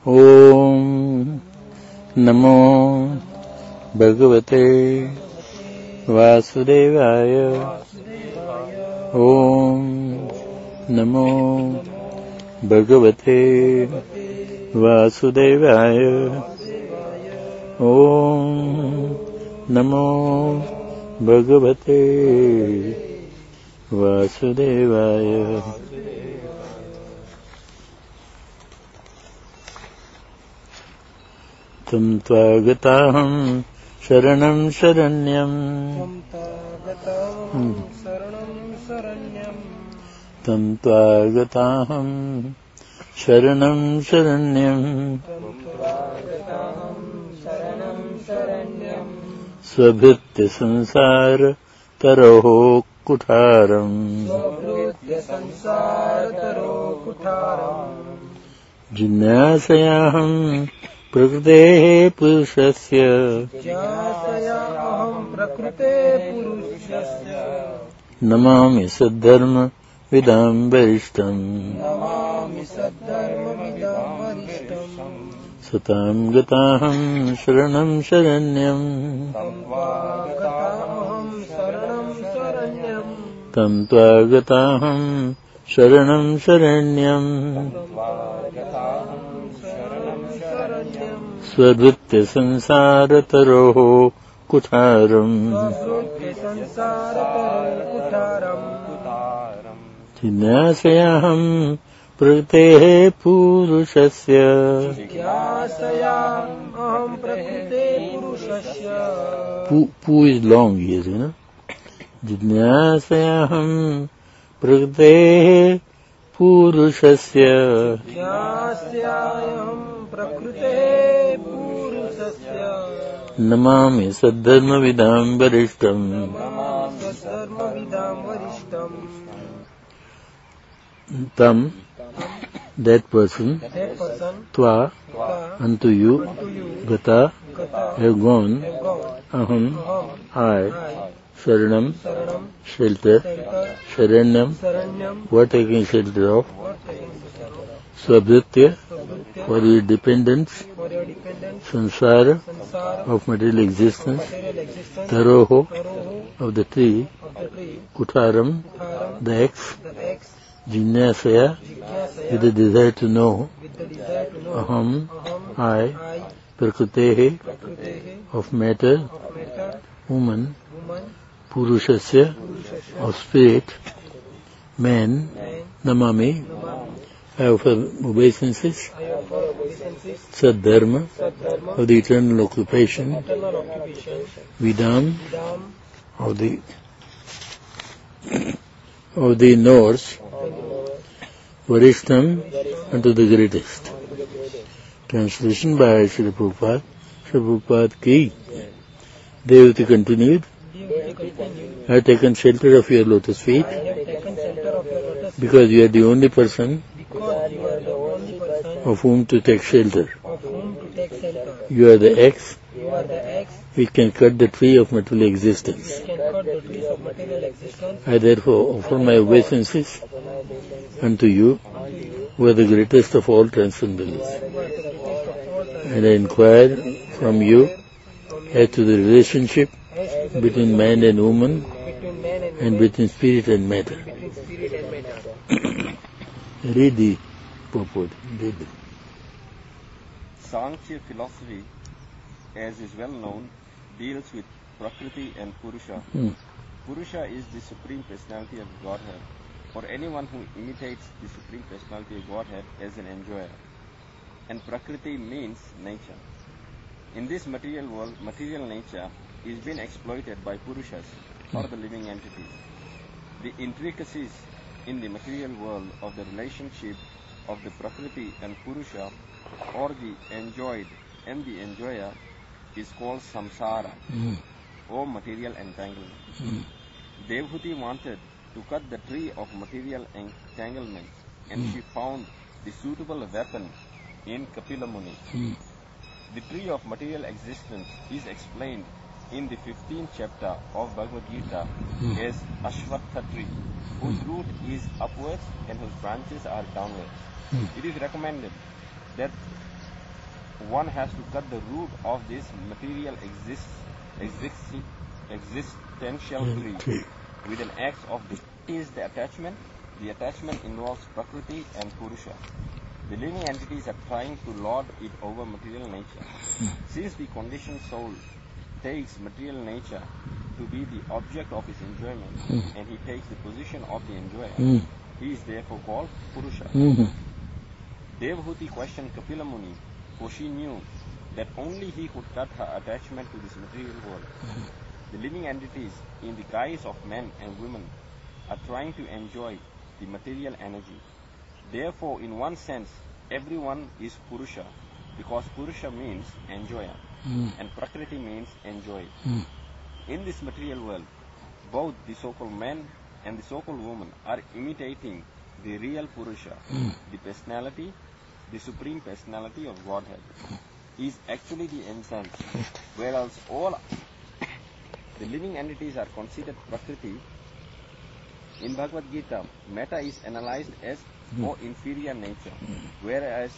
ॐ नमो भगवते वासुदेवाय। ॐ नमो भगवते वासुदेवाय। ॐ नमो भगवते वासुदेवाय। तं त्वागताहं शरणं शरण्यं। तं त्वागताहं शरणं शरण्यं। स्वभृत्य संसार तरोः कुठारम्। जिज्ञासयाहं प्रकृतेः पुरुषस्य। नमामि सद्धर्म विदां वरिष्ठम्। सतां गताहं शरणं शरण्यम्। तं त्वागताहं शरणं शरण्यम्। स्वभृत्य संसारतरोः कुठारम्। जिज्ञासयाहं प्रकृतेः पुरुषस्य। Pu is long here, you know. जिज्ञासयाहं प्रकृतेः पुरुषस्य। Namami सद्धर्मविदां वरिष्ठम्। Tam, that person, tva, unto you, gata, have gone, aham, I, sharanam, shelter, sharanyam, what taking shelter of, svabhritya, for your dependence, sansara, of material existence, taroho, of the tree, kutaram, the axe, jignasaya, with the desire to know, aham, I, prakrutehe, of matter, woman, purushasya, of spirit, man, namami, I offer obeisances, saddharma, of the eternal occupation, vidam, of the knowers, varishtam, unto the greatest. Translation by Srila Prabhupada. Srila Prabhupada ki. Devati continued, I have taken shelter of your lotus feet because you are the only person of whom to take shelter. You are the axe which can cut the tree of material existence. I therefore offer my obeisances unto you, who are the greatest of all transcendentalists. And I inquire from you as to the relationship between man and woman and between spirit and matter. Read the purport. Sankhya philosophy, as is well known, deals with Prakriti and Purusha. Purusha is the Supreme Personality of Godhead, or anyone who imitates the Supreme Personality of Godhead as an enjoyer. And Prakriti means nature. In this material world, material nature is being exploited by Purushas, or the living entities. The intricacies in the material world of the relationship of the Prakriti and Purusha, or the enjoyed and the enjoyer, is called samsara, or material entanglement. Devhuti wanted to cut the tree of material entanglement, and she found the suitable weapon in Kapila Muni. The tree of material existence is explained in the 15th chapter of Bhagavad Gita as Ashwatha tree, whose root is upwards and whose branches are downwards. It is recommended that one has to cut the root of this material existential tree with an axe of the attachment. The attachment involves Prakriti and Purusha. The living entities are trying to lord it over material nature. Since the conditioned soul takes material nature to be the object of his enjoyment, and he takes the position of the enjoyer, he is therefore called Purusha. Devahuti questioned Kapila Muni, for she knew that only he could cut her attachment to this material world. The living entities, in the guise of men and women, are trying to enjoy the material energy. Therefore, in one sense, everyone is Purusha, because Purusha means enjoyer, and Prakriti means enjoy. In this material world, both the so-called men and the so-called woman are imitating the real Purusha, the personality, the supreme personality of Godhead. He is actually the incense, whereas all the living entities are considered Prakriti. In Bhagavad Gita, matter is analyzed as more inferior nature, whereas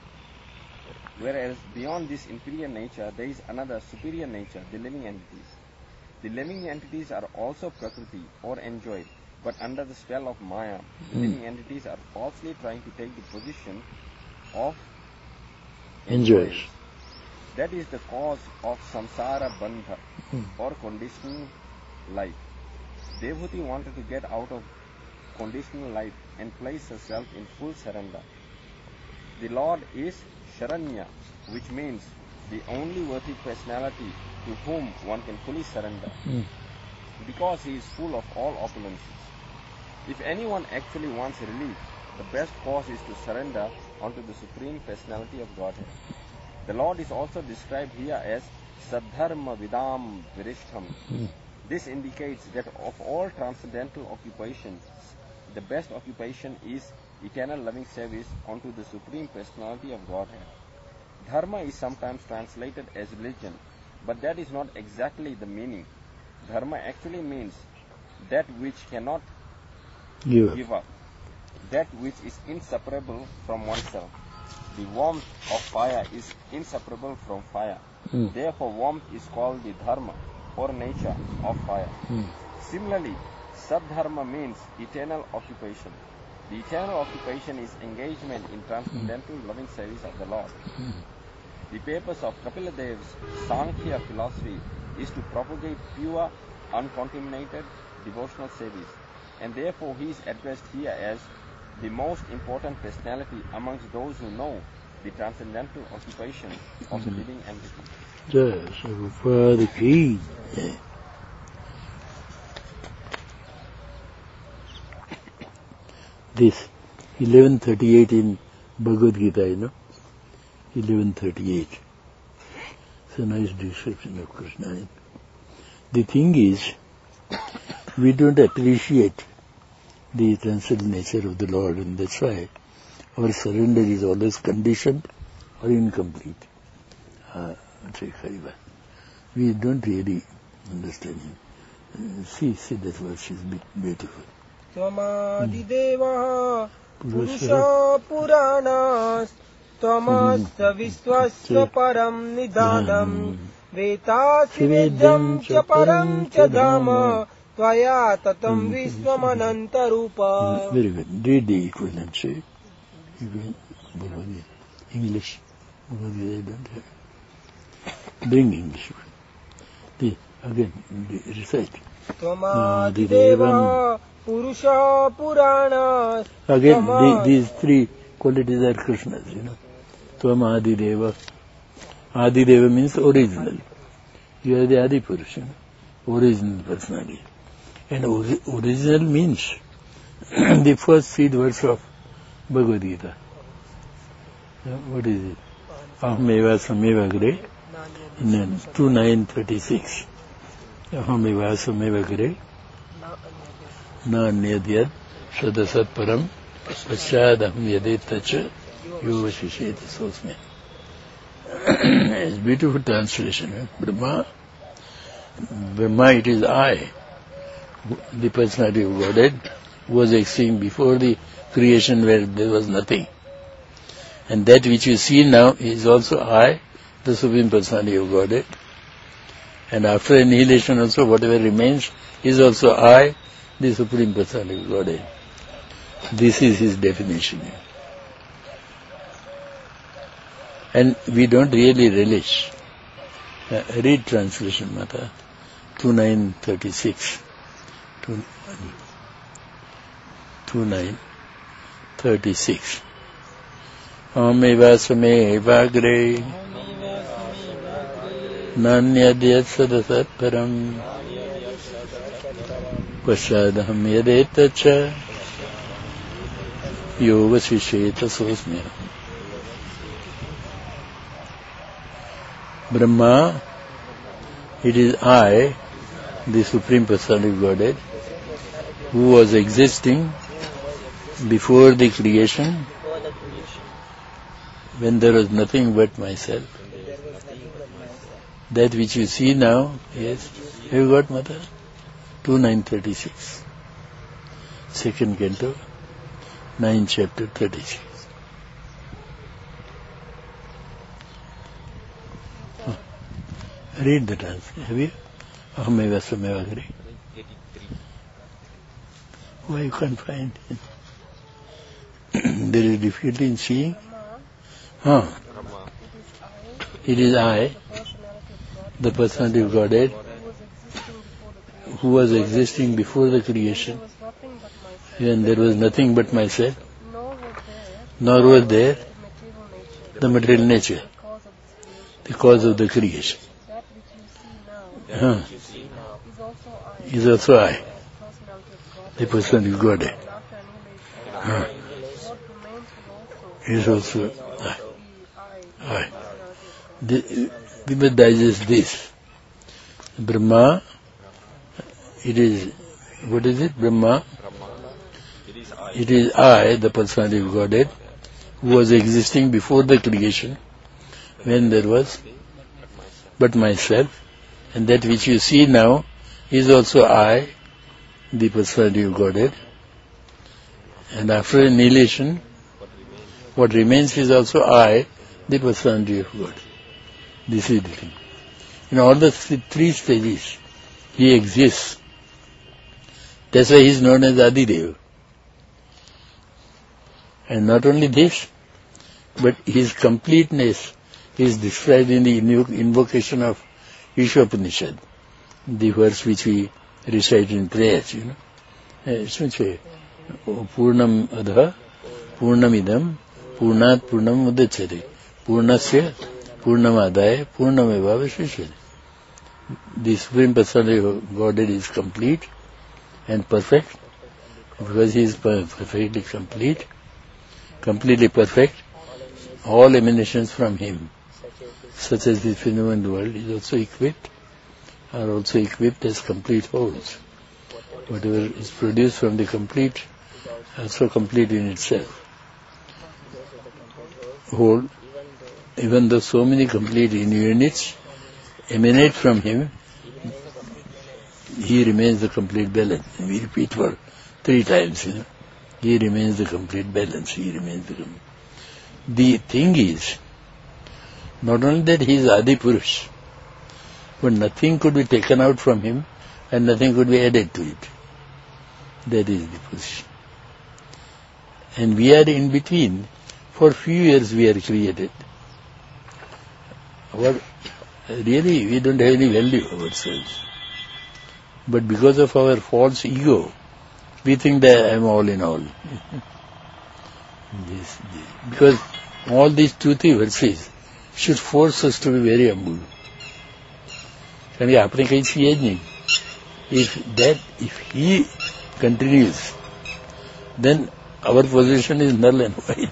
beyond this inferior nature, there is another superior nature, the living entities. The living entities are also Prakriti, or enjoyed, but under the spell of Maya, the living entities are falsely trying to take the position of enjoyers. That is the cause of samsara bandha, or conditioning life. Devahuti wanted to get out of conditional life and place herself in full surrender. The Lord is Sharanya, which means the only worthy personality to whom one can fully surrender, because he is full of all opulences. If anyone actually wants relief, the best course is to surrender unto the Supreme Personality of Godhead. The Lord is also described here as Saddharma Vidam Virishtham. This indicates that of all transcendental occupations, the best occupation is eternal loving service unto the Supreme Personality of Godhead. Dharma is sometimes translated as religion, but that is not exactly the meaning. Dharma actually means that which cannot give up, that which is inseparable from oneself. The warmth of fire is inseparable from fire. Therefore, warmth is called the dharma, or nature of fire. Similarly, Saddharma means eternal occupation. The eternal occupation is engagement in transcendental loving service of the Lord. The purpose of Kapila Dev's Sankhya philosophy is to propagate pure, uncontaminated devotional service, and therefore he is addressed here as the most important personality amongst those who know the transcendental occupation of the living entity. This 1138 in Bhagavad Gita, 1138. It's a nice description of Krishna. The thing is, we don't appreciate the transcendental nature of the Lord, and that's why our surrender is always conditioned or incomplete. We don't really understand him. See that verse is beautiful. Tvamadideva Purusha Puranas Tvamasya Viswasya Param Nidanam Vetasi Vedyam Cha Param Cha Dhama Tvaya Tatam Viswamananta Rupa. Very good. Read the equivalent, say. English. I don't have. Bring English. Again, recite. Tvamadideva Purusha Puranas. Again, these three qualities are Krishna's, Tvam Adideva. Adideva means original. You are the Adi Purusha, original personality. And original means the first 3 words of Bhagavad Gita. What is it? Ahameva Sameva Gre, 2936. Ahameva Sameva Gre, Na Anyadyad, Sadasat Param, Paschadaham Yadetacha, Yuva Shisheti Sosme. It's a beautiful translation. Brahma, it is I, the personality of Godhead, was existing before the creation where there was nothing. And that which you see now is also I, the Supreme Personality of Godhead. And after annihilation also, whatever remains is also I, the Supreme Personality of Godhead. This is his definition. And we don't really relish. Read translation, Mata. 2936. 2936. Ameva samevagre nanyadhyat sadasat param Vashadham yadetacha yoga shisheta sosmya. Brahma, it is I, the Supreme Personality of Godhead, who was existing before the creation, when there was nothing but myself. That which you see now, yes, have you got, Mother? 2936. Second canto, 9th chapter, 36. Read the translation. Have you? Ahameva sameva agre. Why you can't find it? There is difficulty in seeing. It is I, the Personality of Godhead, who was existing before the creation, when there was nothing but myself, nor was there the material nature, the cause of the creation. Is also I, the Personality of Godhead. Is also I. We must digest this. Brahma, it is, what is it? Brahma, it is I, the Personality of Godhead, who was existing before the creation, when there was but myself, and that which you see now is also I, the Personality of Godhead. And after annihilation, what remains is also I, the Personality of God. This is the thing. In all the three stages, he exists. That's why he is known as Adideva. And not only this, but his completeness is described in the invocation of Ishopanishad, the verse which we recite in prayers, you know. Purnam adha, purnamidam, purnat purnam udachyate, purnasya purnamadaya, purnameva vashishyate. The Supreme Personality of Godhead is complete and perfect, because he is perfectly complete, completely perfect. All emanations from him, such as the phenomenal world, is also equipped, are also equipped as complete wholes. Whatever is produced from the complete, also complete in itself. Whole, even though so many complete units emanate from him, he remains the complete balance. We repeat for 3 times, you know. He remains the complete balance. He remains the complete. The thing is, not only that he is Adi Purush, but nothing could be taken out from him and nothing could be added to it. That is the position. And we are in between. For few years we are created. Really, we don't have any value ourselves. But because of our false ego, we think that I am all in all. Because all these 2-3 verses should force us to be very humble. If he continues, then our position is null and void.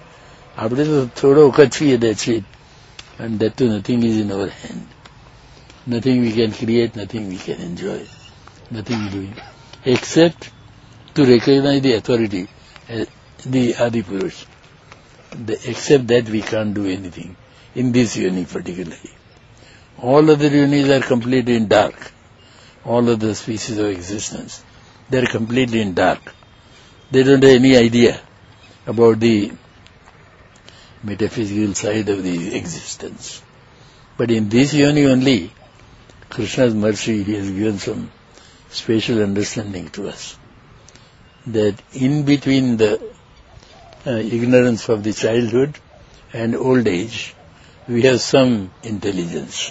That's it. And that too, nothing is in our hand. Nothing we can create, nothing we can enjoy, nothing doing, except to recognize the authority, the Adi Purush. Except that we can't do anything, in this yoni particularly. All other yonis are completely in dark. All other species of existence, they are completely in dark. They don't have any idea about the metaphysical side of the existence. But in this yoni only, Krishna's mercy, he has given some special understanding to us. That in between the ignorance of the childhood and old age, we have some intelligence.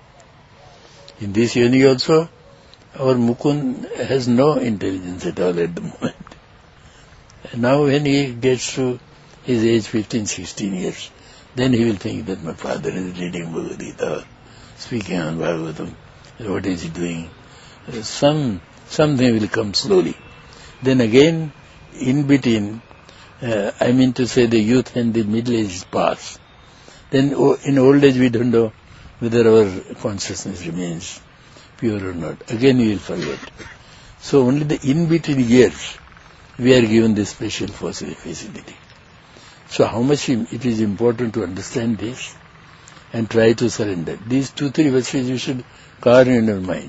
In this yoni also, our Mukund has no intelligence at all at the moment. And now when he gets to his age 15, 16 years, then he will think that my father is reading Bhagavad Gita, speaking on Bhagavatam, what is he doing? Something will come slowly. Then again, in between, I mean to say the youth and the middle age pass. Then in old age we don't know whether our consciousness remains pure or not. Again we will forget. So only the in-between years we are given this special facility. So how much it is important to understand this and try to surrender. These 2-3 verses you should carve in your mind.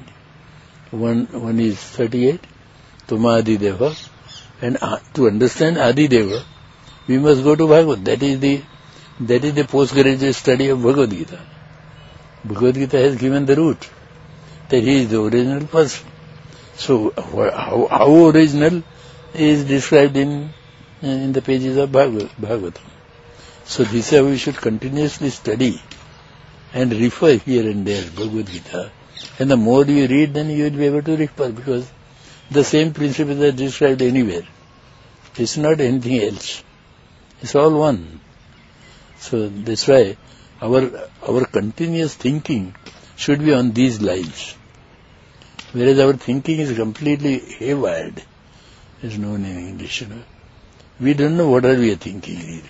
One is 38, Tuma Adideva, and to understand Adideva, we must go to Bhagavad. That is the postgraduate study of Bhagavad Gita. Bhagavad Gita has given the root, that he is the original person. So how original is described in the pages of Bhagavatam. So this is how we should continuously study and refer here and there Bhagavad Gita. And the more you read, then you will be able to refer, because the same principles are described anywhere. It's not anything else. It's all one. So that's why our continuous thinking should be on these lines. Whereas our thinking is completely haywired, is known in English, We don't know what are we thinking really.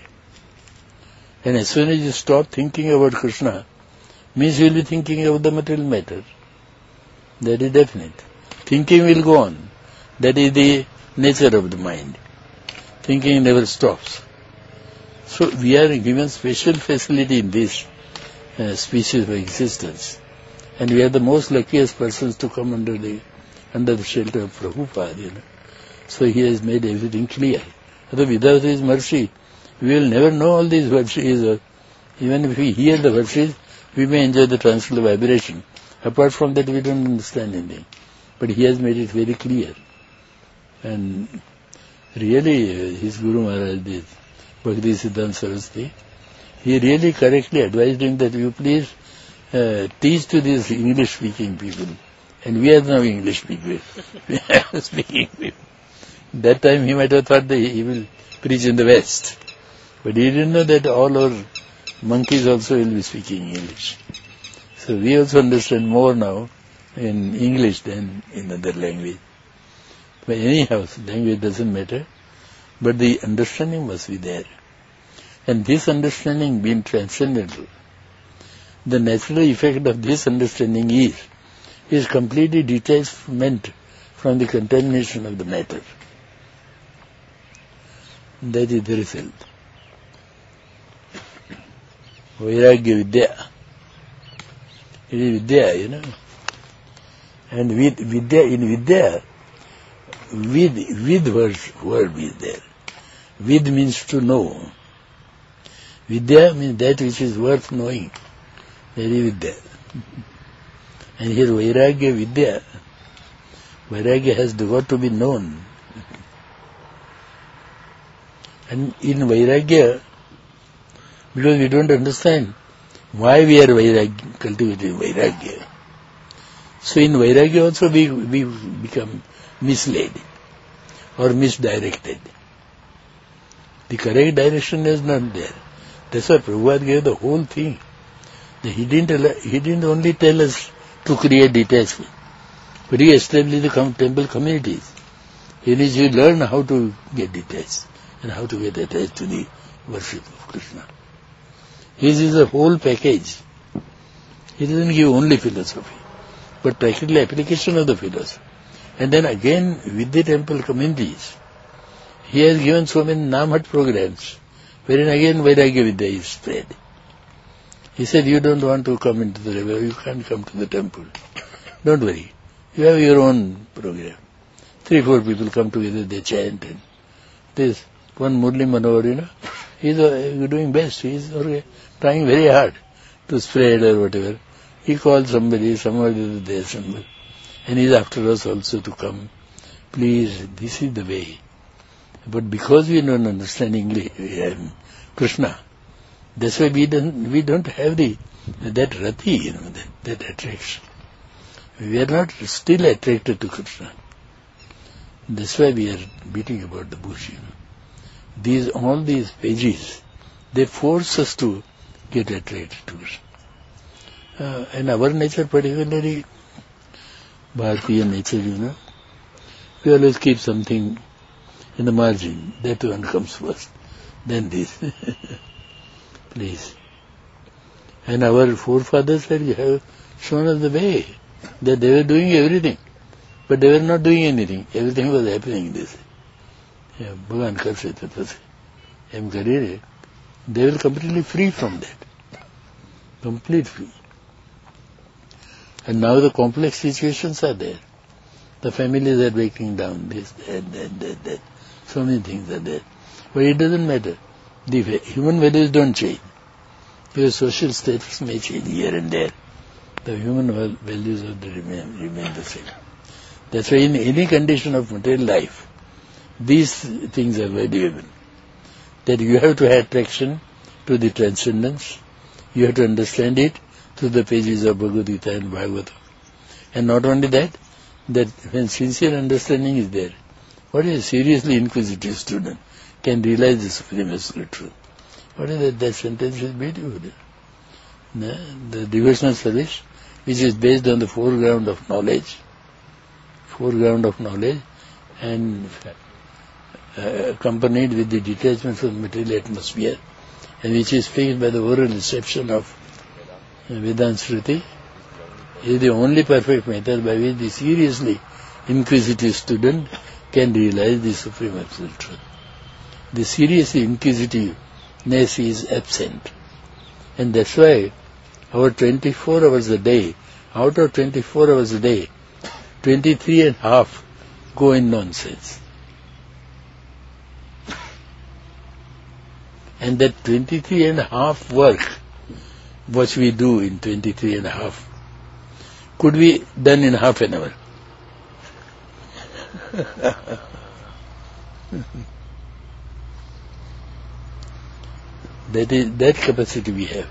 And as soon as you stop thinking about Krishna, means you will be thinking about the material matter. That is definite. Thinking will go on. That is the nature of the mind. Thinking never stops. So we are given special facility in this species of existence. And we are the most luckiest persons to come under the shelter of Prabhupada. So he has made everything clear. Although without his mercy, we will never know all these verses. Even if we hear the verses, we may enjoy the transcendental vibration. Apart from that, we don't understand anything. But he has made it very clear. And really, his Guru Maharaj, Bhakti Siddhanta Saraswati, he really correctly advised him that you please teach to these English-speaking people. And we are now English speaking people. That time he might have thought that he will preach in the West. But he didn't know that all our monkeys also will be speaking English. So we also understand more now in English than in other language. But anyhow, language doesn't matter, but the understanding must be there. And this understanding being transcendental, the natural effect of this understanding is completely detachment from the contamination of the matter. That is the result. Vairagya Vidya. It is Vidya, And with Vidya, in Vidya, with word is there. Vid means to know. Vidya means that which is worth knowing. That is Vidya. And here Vairagya Vidya, Vairagya has got to be known. And in Vairagya, because we don't understand why we are cultivating Vairagya. So in Vairagya also we become misled or misdirected. The correct direction is not there. That's why Prabhupada gave the whole thing. He didn't only tell us to create detachment, but he established the temple communities in which you learn how to get detached and how to get attached to the worship of Krishna. His is a whole package. He doesn't give only philosophy, but practical application of the philosophy. And then again, with the temple communities, he has given so many Namhat programs, wherein again Vairagya Vidya is spread. He said, you don't want to come into the river, you can't come to the temple. Don't worry, you have your own program. 3-4 people come together, they chant, and this one Murli Manohar, He's doing best. He's trying very hard to spread or whatever. He called somebody is there somewhere. And he's after us also to come. Please, this is the way. But because we don't understand English, Krishna, that's why we don't have that rati, that attraction. We are not still attracted to Krishna. That's why we are beating about the bush, all these pages, they force us to get attracted to Krishna. And our nature, particularly Bharatiya nature, we always keep something in the margin. That one comes first, then this. Please. And our forefathers have shown us the way, that they were doing everything, but they were not doing anything. Everything was happening this. Bhagavan karse tatase. They were completely free from that. Complete free. And now the complex situations are there. The families are breaking down, this, that. So many things are there. But it doesn't matter. The human values don't change. Your social status may change here and there. The human values remain the same. That's why in any condition of material life, these things are valuable. That you have to have attraction to the transcendence. You have to understand it through the pages of Bhagavad Gita and Bhagavatam. And not only that when sincere understanding is there, what is a seriously inquisitive student can realize the supreme absolute truth. What is that? That sentence is beautiful. The devotional service, which is based on the foreground of knowledge, and accompanied with the detachment from material atmosphere, and which is fixed by the oral reception of Vedanta Shruti, is the only perfect method by which the seriously inquisitive student can realize the supreme absolute truth. The seriously inquisitiveness is absent. And that's why our 24 hours a day, out of 24 hours a day, 23 and a half go in nonsense. And that 23 and a half work, what we do in 23 and a half, could be done in half an hour. That capacity we have.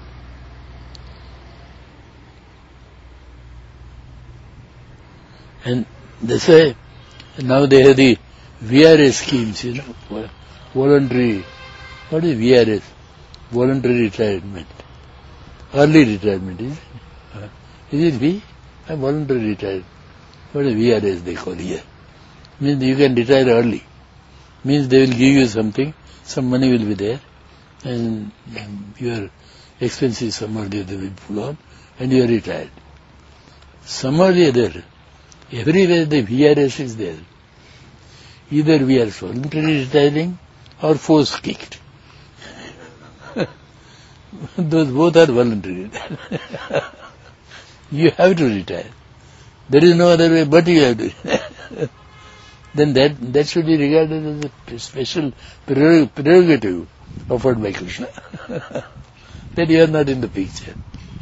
And that's why now they have the VRS schemes, voluntary. What is VRS? Voluntary retirement. Early retirement, is it? Is it V? Voluntary retirement. What is VRS they call here? Means you can retire early. Means they will give you something, some money will be there, and your expenses some or the other will pull on, and you are retired. Some or the other, everywhere the VRS is there. Either we are voluntarily retiring or force kicked. Those both are voluntary. You have to retire. There is no other way but you have to retire. Then that should be regarded as a special prerogative offered by Krishna. That you are not in the picture.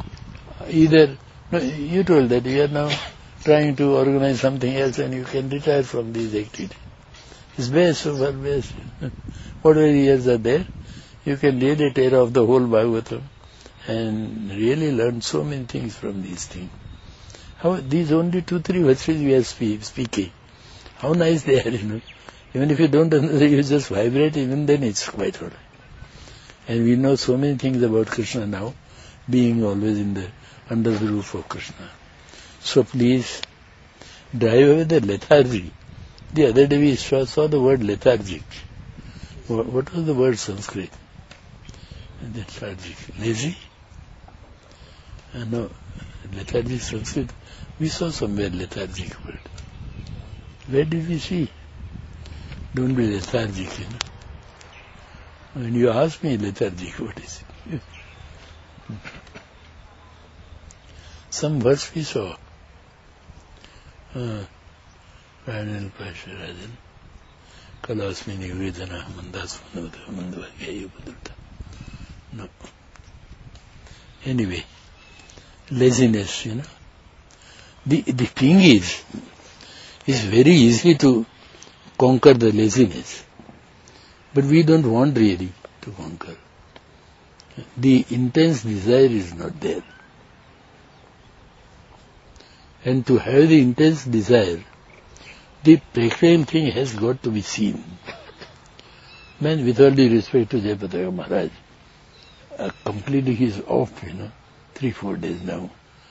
You told that you are now trying to organize something else and you can retire from these activities. It's best, so far best. Whatever years are there, you can really tear off the whole Bhagavatam and really learn so many things from these things. How these only 2-3 verses we are speaking. How nice they are, Even if you don't understand, you just vibrate, even then it's quite all right. And we know so many things about Krishna now, being always under the roof of Krishna. So please, drive away the lethargy. The other day we saw the word lethargic. What was the word Sanskrit? Lethargic. Lazy? No, lethargic Sanskrit. We saw somewhere lethargic word. Where did we see? Don't be lethargic, When you ask me lethargic, what is it? Some verse we saw. Parallel Pasha Rajan. Kalasmini Vedana Mandasvanavata Mandavagya Padutta. No. Anyway, laziness, The thing is, it's very easy to conquer the laziness. But we don't want really to conquer. The intense desire is not there. And to have the intense desire, the practical thing has got to be seen. Man, with all due respect to Jayapataka Maharaj, completely he is off, 3-4 days now.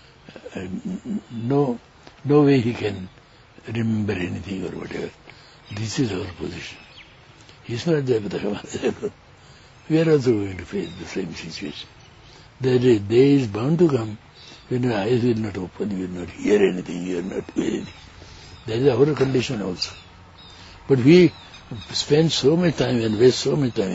No way he can remember anything or whatever. This is our position. He is not Jayapataka Maharaj. We are also going to face the same situation. There is bound to come when your eyes will not open, you will not hear anything, you will not do anything. That is our condition also. But we spend so much time and waste so much time,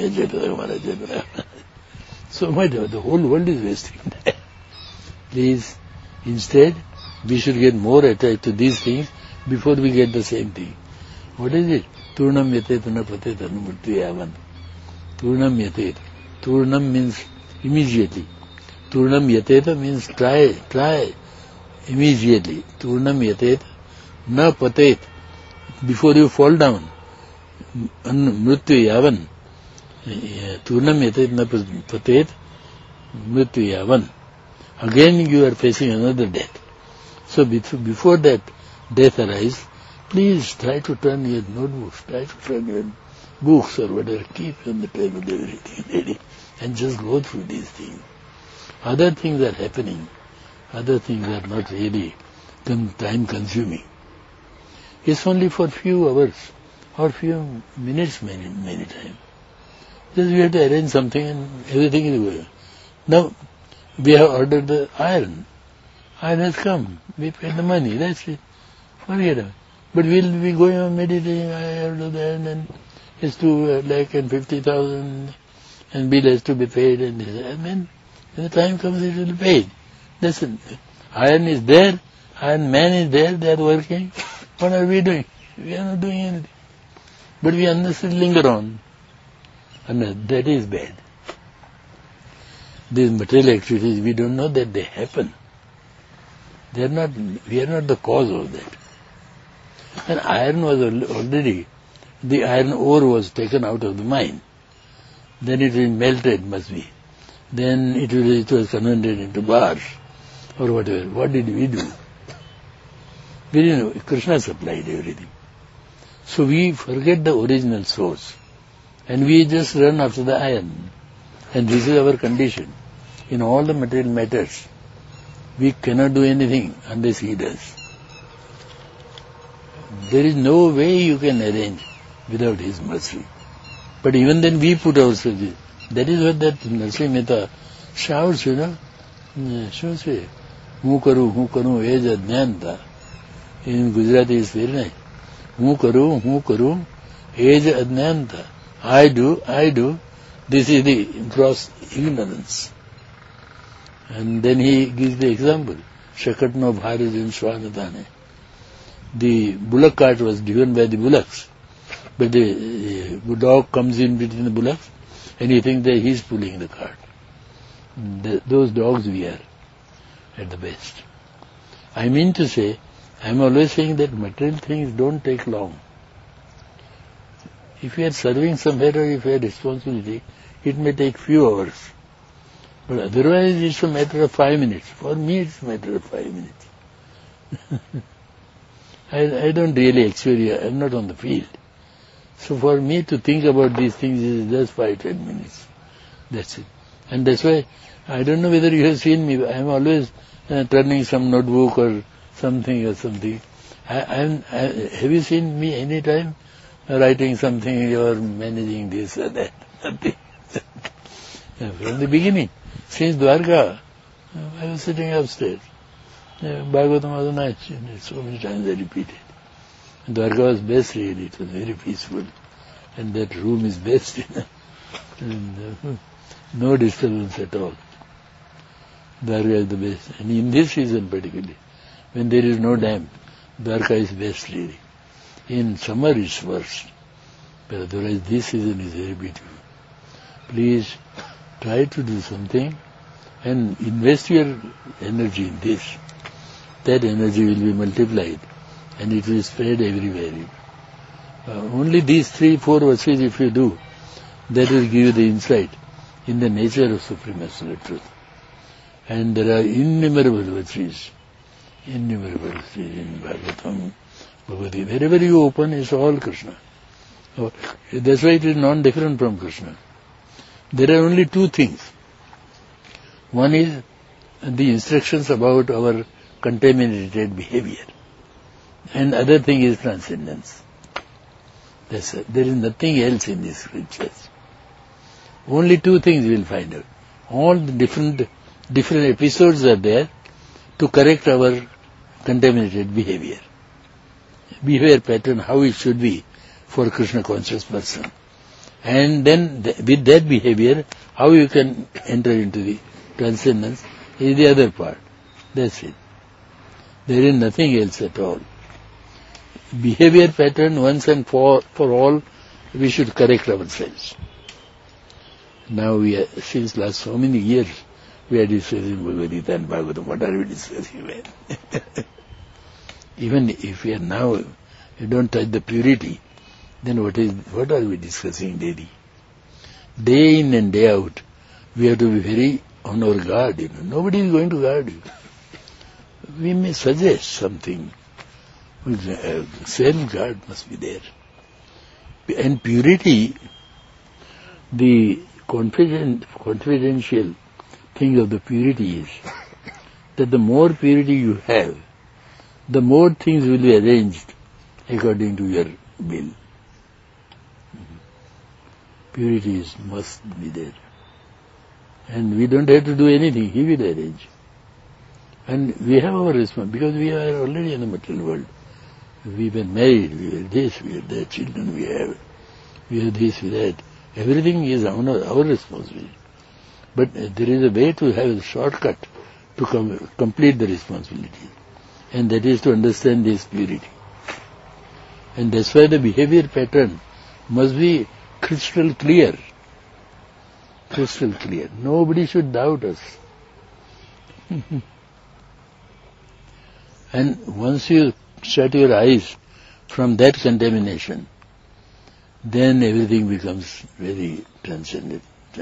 so much, the whole world is wasting. Please, instead, we should get more attached to these things before we get the same thing. What is it? Turnam yatet napatet anumurti yavan. Turnam yatet. Turnam means immediately. Turnam yateta means try immediately. Turnam yatet na patet, before you fall down. Mrityu yavan. Turnam yatet na patet, mrityu yavan. Again you are facing another death. So before that death arises, please try to turn your notebooks, try to turn your books or whatever, keep on the table everything ready, and just go through these things. Other things are happening, other things are not really time consuming. It's only for few hours or few minutes many times. Just we have to arrange something and everything is going. Now, we have ordered the iron. Iron has come. We paid the money. That's it. Forget it. But we'll be going on meditating. I have to do that, and it's 2,50,000, and bill has to be paid. And when the time comes, it will be paid. Listen, iron is there. Iron man is there. They are working. What are we doing? We are not doing anything. But we unnecessarily linger on. And that is bad. These material activities, we don't know that they happen. We are not the cause of that. And iron was already, the iron ore was taken out of the mine. Then it was melted, must be. Then it was converted into bars or whatever. What did we do? We didn't know. Krishna supplied everything. So we forget the original source. And we just run after the iron. And this is our condition. In all the material matters, we cannot do anything unless he does. There is no way you can arrange without his mercy. But even then we put ourselves in. That is what that Narasimha Mehta shouts, Shouts, Hu karu, age adnyanta. In Gujarati is very nice. Hu karu, age adnyanta. I do. This is the gross ignorance. And then he gives the example. Shakatno bharajan swanatane. The bullock cart was driven by the bullocks. But the dog comes in between the bullocks and he thinks that he is pulling the cart. Those dogs we are at the best. I mean to say, I am always saying that material things don't take long. If you are serving somewhere or if you have responsibility, it may take few hours. But otherwise it's a matter of 5 minutes. For me it's a matter of 5 minutes. I don't really experience, I'm not on the field. So for me to think about these things is just 5-10 minutes. That's it. And that's why, I don't know whether you have seen me, I'm always turning some notebook or something. Have you seen me any time writing something or managing this or that? Nothing. From the beginning, since Dwarka, I was sitting upstairs. Bhagavatam was nice, so many times I repeated. Dwarka was best really, it was very peaceful. And that room is best, and no disturbance at all. Dwarka is the best. And in this season particularly, when there is no damp, Dwarka is best really. In summer it's worse. But otherwise this season is very beautiful. Please try to do something and invest your energy in this. That energy will be multiplied and it will spread everywhere. Only these 3-4 verses if you do, that will give you the insight in the nature of Supreme Absolute Truth. And there are innumerable verses in Bhagavatam, Bhagavad Gita. Wherever you open, it's all Krishna. That's why it is non-different from Krishna. There are only two things. One is the instructions about our contaminated behavior. And other thing is transcendence. There is nothing else in these scriptures. Only two things you will find out. All the different episodes are there to correct our contaminated behavior. Behavior pattern, how it should be for Krishna conscious person. And then with that behavior, how you can enter into the transcendence is the other part. That's it. There is nothing else at all. Behavior pattern once and for all, we should correct ourselves. Now since last so many years, we are discussing Bhagavad Gita and Bhagavatam. What are we discussing? Even if we are now, you don't touch the purity, then what are we discussing daily? Day in and day out, we have to be very on our guard. Nobody is going to guard you. We may suggest something. Self-guard must be there. And purity, the confidential thing of the purity is that the more purity you have, the more things will be arranged according to your will. Purity must be there. And we don't have to do anything, He will arrange. And we have our responsibility, because we are already in the material world. We were married, we were this, we have that, children we have this, we that. Everything is our responsibility. But there is a way to have a shortcut to complete the responsibility. And that is to understand this purity. And that's why the behavior pattern must be crystal clear. Crystal clear. Nobody should doubt us. And once you shut your eyes from that contamination, then everything becomes very transcendent.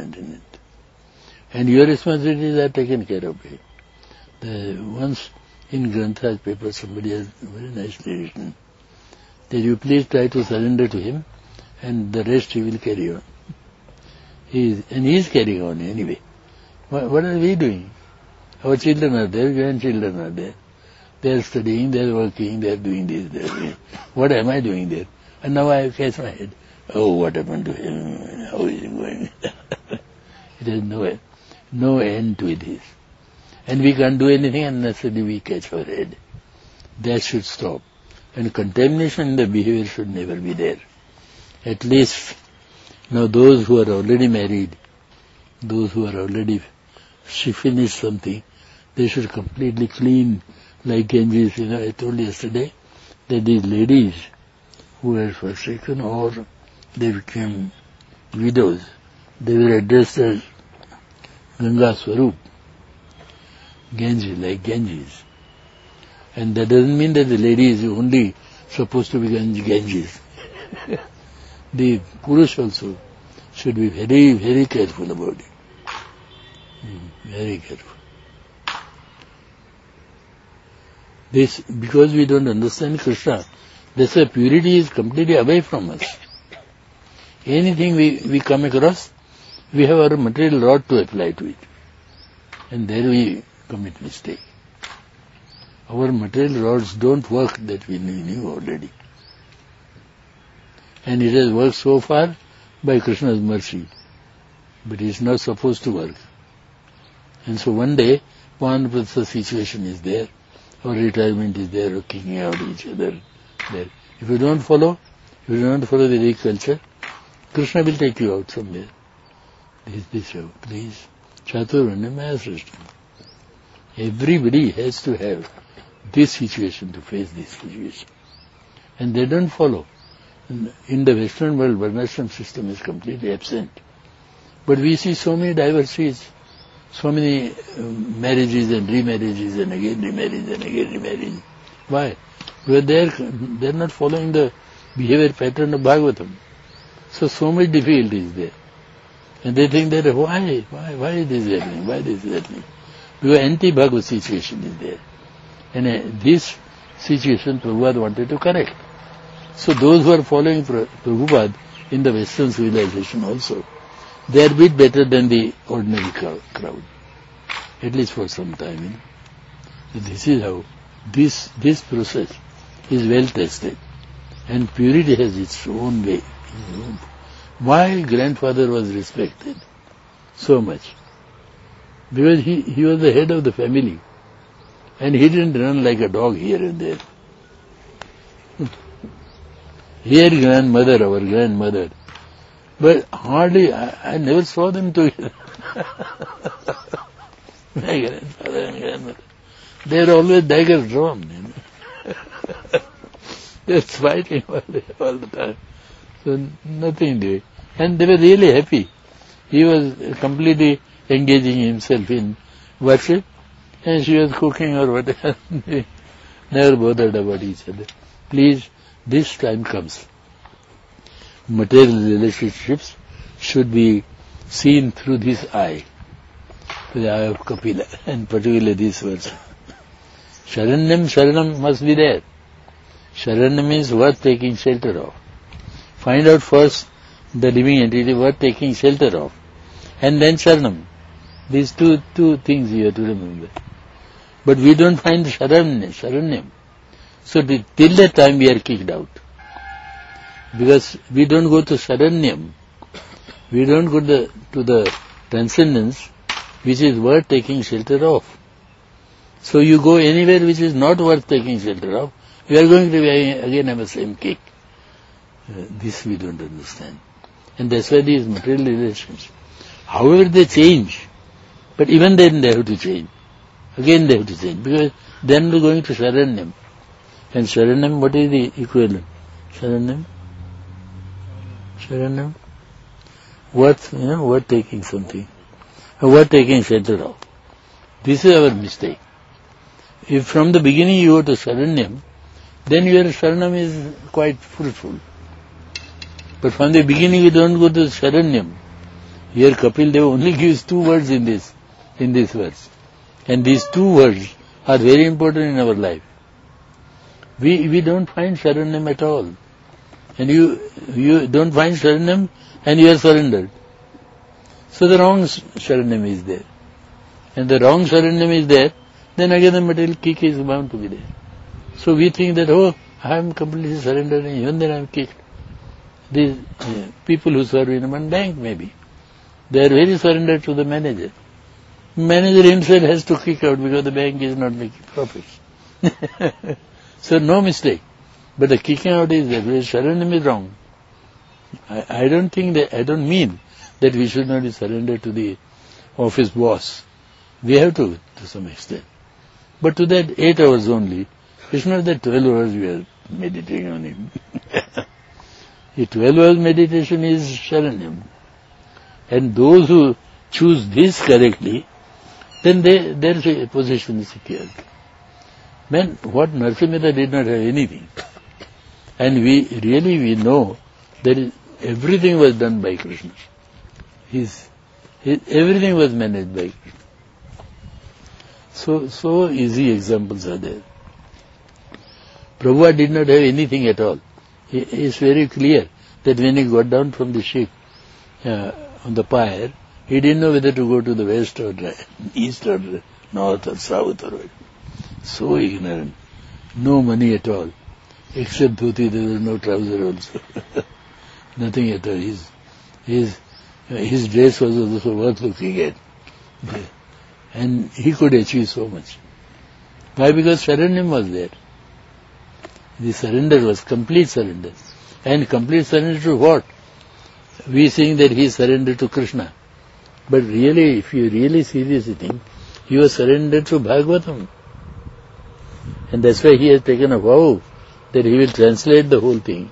And your responsibilities are taken care of. Once in Grantha's paper somebody has very nicely written that you please try to surrender to him and the rest he will carry on. He is carrying on anyway. What are we doing? Our children are there, grandchildren are there. They are studying, they are working, they are doing this, they are doing. What am I doing there? And now I catch my head. Oh, what happened to him? How is he going? It has no end to this. And we can't do anything unless we catch our head. That should stop. And contamination in the behavior should never be there. At least, now those who are already married, those who are already finished something, they should completely clean like Ganges. I told yesterday that these ladies who were forsaken or they became widows, they were addressed as Ganga Swarup, Ganges, like Ganges. And that doesn't mean that the lady is only supposed to be Ganges. The Purush also should be very, very careful about it. Very careful. This, because we don't understand Krishna, that's why purity is completely away from us. Anything we come across, we have our material rod to apply to it. And there we commit mistake. Our material rods don't work, that we knew already. And it has worked so far by Krishna's mercy. But it is not supposed to work. And so one day, Panapatha situation is there, or retirement is there, or kicking out each other there. If you don't follow the Vedic culture, Krishna will take you out somewhere. This way, please. Chaturvanya Maya Srishtam. Everybody has to have this situation to face this situation. And they don't follow. In the Western world, Varnashram system is completely absent. But we see so many divorces, so many marriages and remarriages and again remarriage and again remarriage. Why? Because they are not following the behavior pattern of Bhagavatam. So much difficulty is there. And they think that why is this happening? Why this is happening? Because anti-Bhagavad situation is there. And this situation Prabhupada wanted to correct. So those who are following Prabhupada in the Western civilization also, they are a bit better than the ordinary crowd. At least for some time. So this is how this process is well tested. And purity has its own way. Why grandfather was respected so much? Because he was the head of the family. And he didn't run like a dog here and there. Here our grandmother. But hardly, I never saw them together. My grandfather and grandmother. They are always daggers drawn. They are fighting all the time. So nothing to it. And they were really happy. He was completely engaging himself in worship, and she was cooking or whatever. They never bothered about each other. Please, this time comes. Material relationships should be seen through this eye, the eye of Kapila, and particularly this verse. Sharanam must be there. Sharanam means worth taking shelter of. Find out first the living entity worth taking shelter of, and then Sharanam. These two things you have to remember. But we don't find Sharanyam. So till that time we are kicked out. Because we don't go to Sharanyam. We don't go to the transcendence which is worth taking shelter of. So you go anywhere which is not worth taking shelter of, you are going to again have the same kick. This we don't understand. And that's why these material relations, however they change, but even then they have to change. Again they have to change, because then we're going to Sharanyam. And Sharanyam, what is the equivalent? Sharanyam? Worth taking something. Worth taking shelter of. This is our mistake. If from the beginning you go to Sharanyam, then your Sharanam is quite fruitful. But from the beginning you don't go to Sharanyam. Here Kapil Deva only gives 2 words in this verse. And these 2 words are very important in our life. We don't find Sharanyam at all. And you don't find Sharanyam and you are surrendered. So the wrong Sharanyam is there. And the wrong Sharanyam is there, then again the material kick is bound to be there. So we think that, I am completely surrendered and even then I am kicked. These people who serve in one bank maybe, they are very surrendered to the manager. Manager himself has to kick out because the bank is not making profits. So no mistake. But the kicking out is there, because Sharanyam is wrong. I don't mean that we should not be surrendered to the office boss. We have to some extent. But to that 8 hours only, it's not that 12 hours we are meditating on him. The 12 hours meditation is Sharanyam. And those who choose this correctly, then their position is secured. Man, what Narasimha did not have anything. And we know that everything was done by Krishna. Everything was managed by Krishna. So easy examples are there. Prabhupada did not have anything at all. It is very clear that when he got down from the ship on the pyre, he didn't know whether to go to the west or east or north or south or what. So ignorant. No money at all. Except dhoti, there was no trouser also. Nothing at all. His dress was also worth looking at. And he could achieve so much. Why? Because Sharanyam was there. The surrender was complete surrender. And complete surrender to what? We saying that he surrendered to Krishna. But really, if you really seriously think, he was surrendered to Bhagavatam. And that's why he has taken a vow that he will translate the whole thing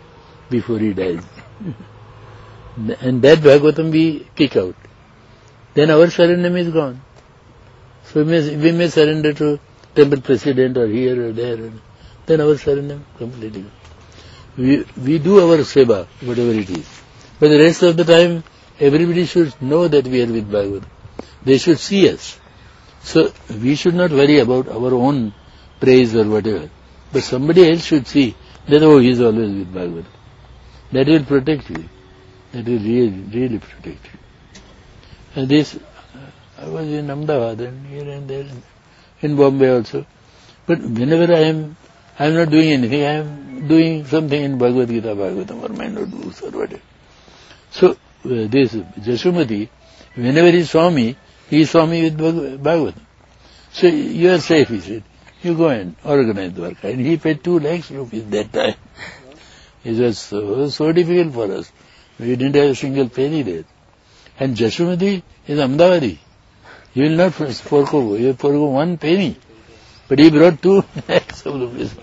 before he dies. And that Bhagavatam we kick out. Then our Sharanam is gone. So we may surrender to temple president or here or there. Then our Sharanam completely gone. We do our seva, whatever it is. But the rest of the time, everybody should know that we are with Bhagavatam. They should see us. So we should not worry about our own praise or whatever. But somebody else should see that, oh, he is always with Bhagavatam. That will protect you. That will really protect you. And this, I was in Ahmedabad and here and there, in Bombay also. But whenever I am not doing anything, I am doing something in Bhagavad Gita, Bhagavatam, or minor books or whatever. So, this Jasumati, whenever he saw me with Bhagavatam. So, you are safe, he said. You go and organize the work. And he paid 2 lakhs rupees that time. It was so difficult for us. We didn't have a single penny there. And Jasumati is Ahmedabadi. He will not forego. He will forego 1 penny. But he brought 2 lakhs of rupees.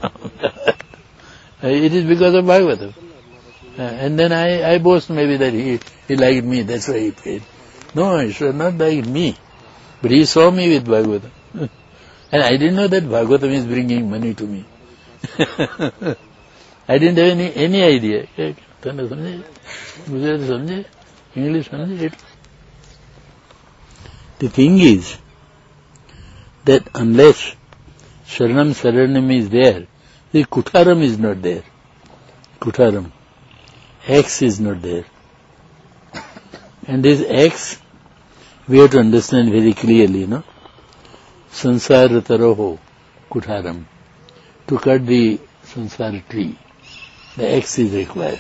It is because of Bhagavatam. And then I boast maybe that he liked me, that's why he paid. No, he should not like me. But he saw me with Bhagavatam. And I didn't know that Bhagavatam is bringing money to me. I didn't have any idea. English समझे? The thing is that unless Sharanam is there, the Kutaram is not there. Kutaram. X is not there. And this X, we have to understand very clearly, no? Sansara taroho, Kutaram. To cut the sansara tree, the X is required.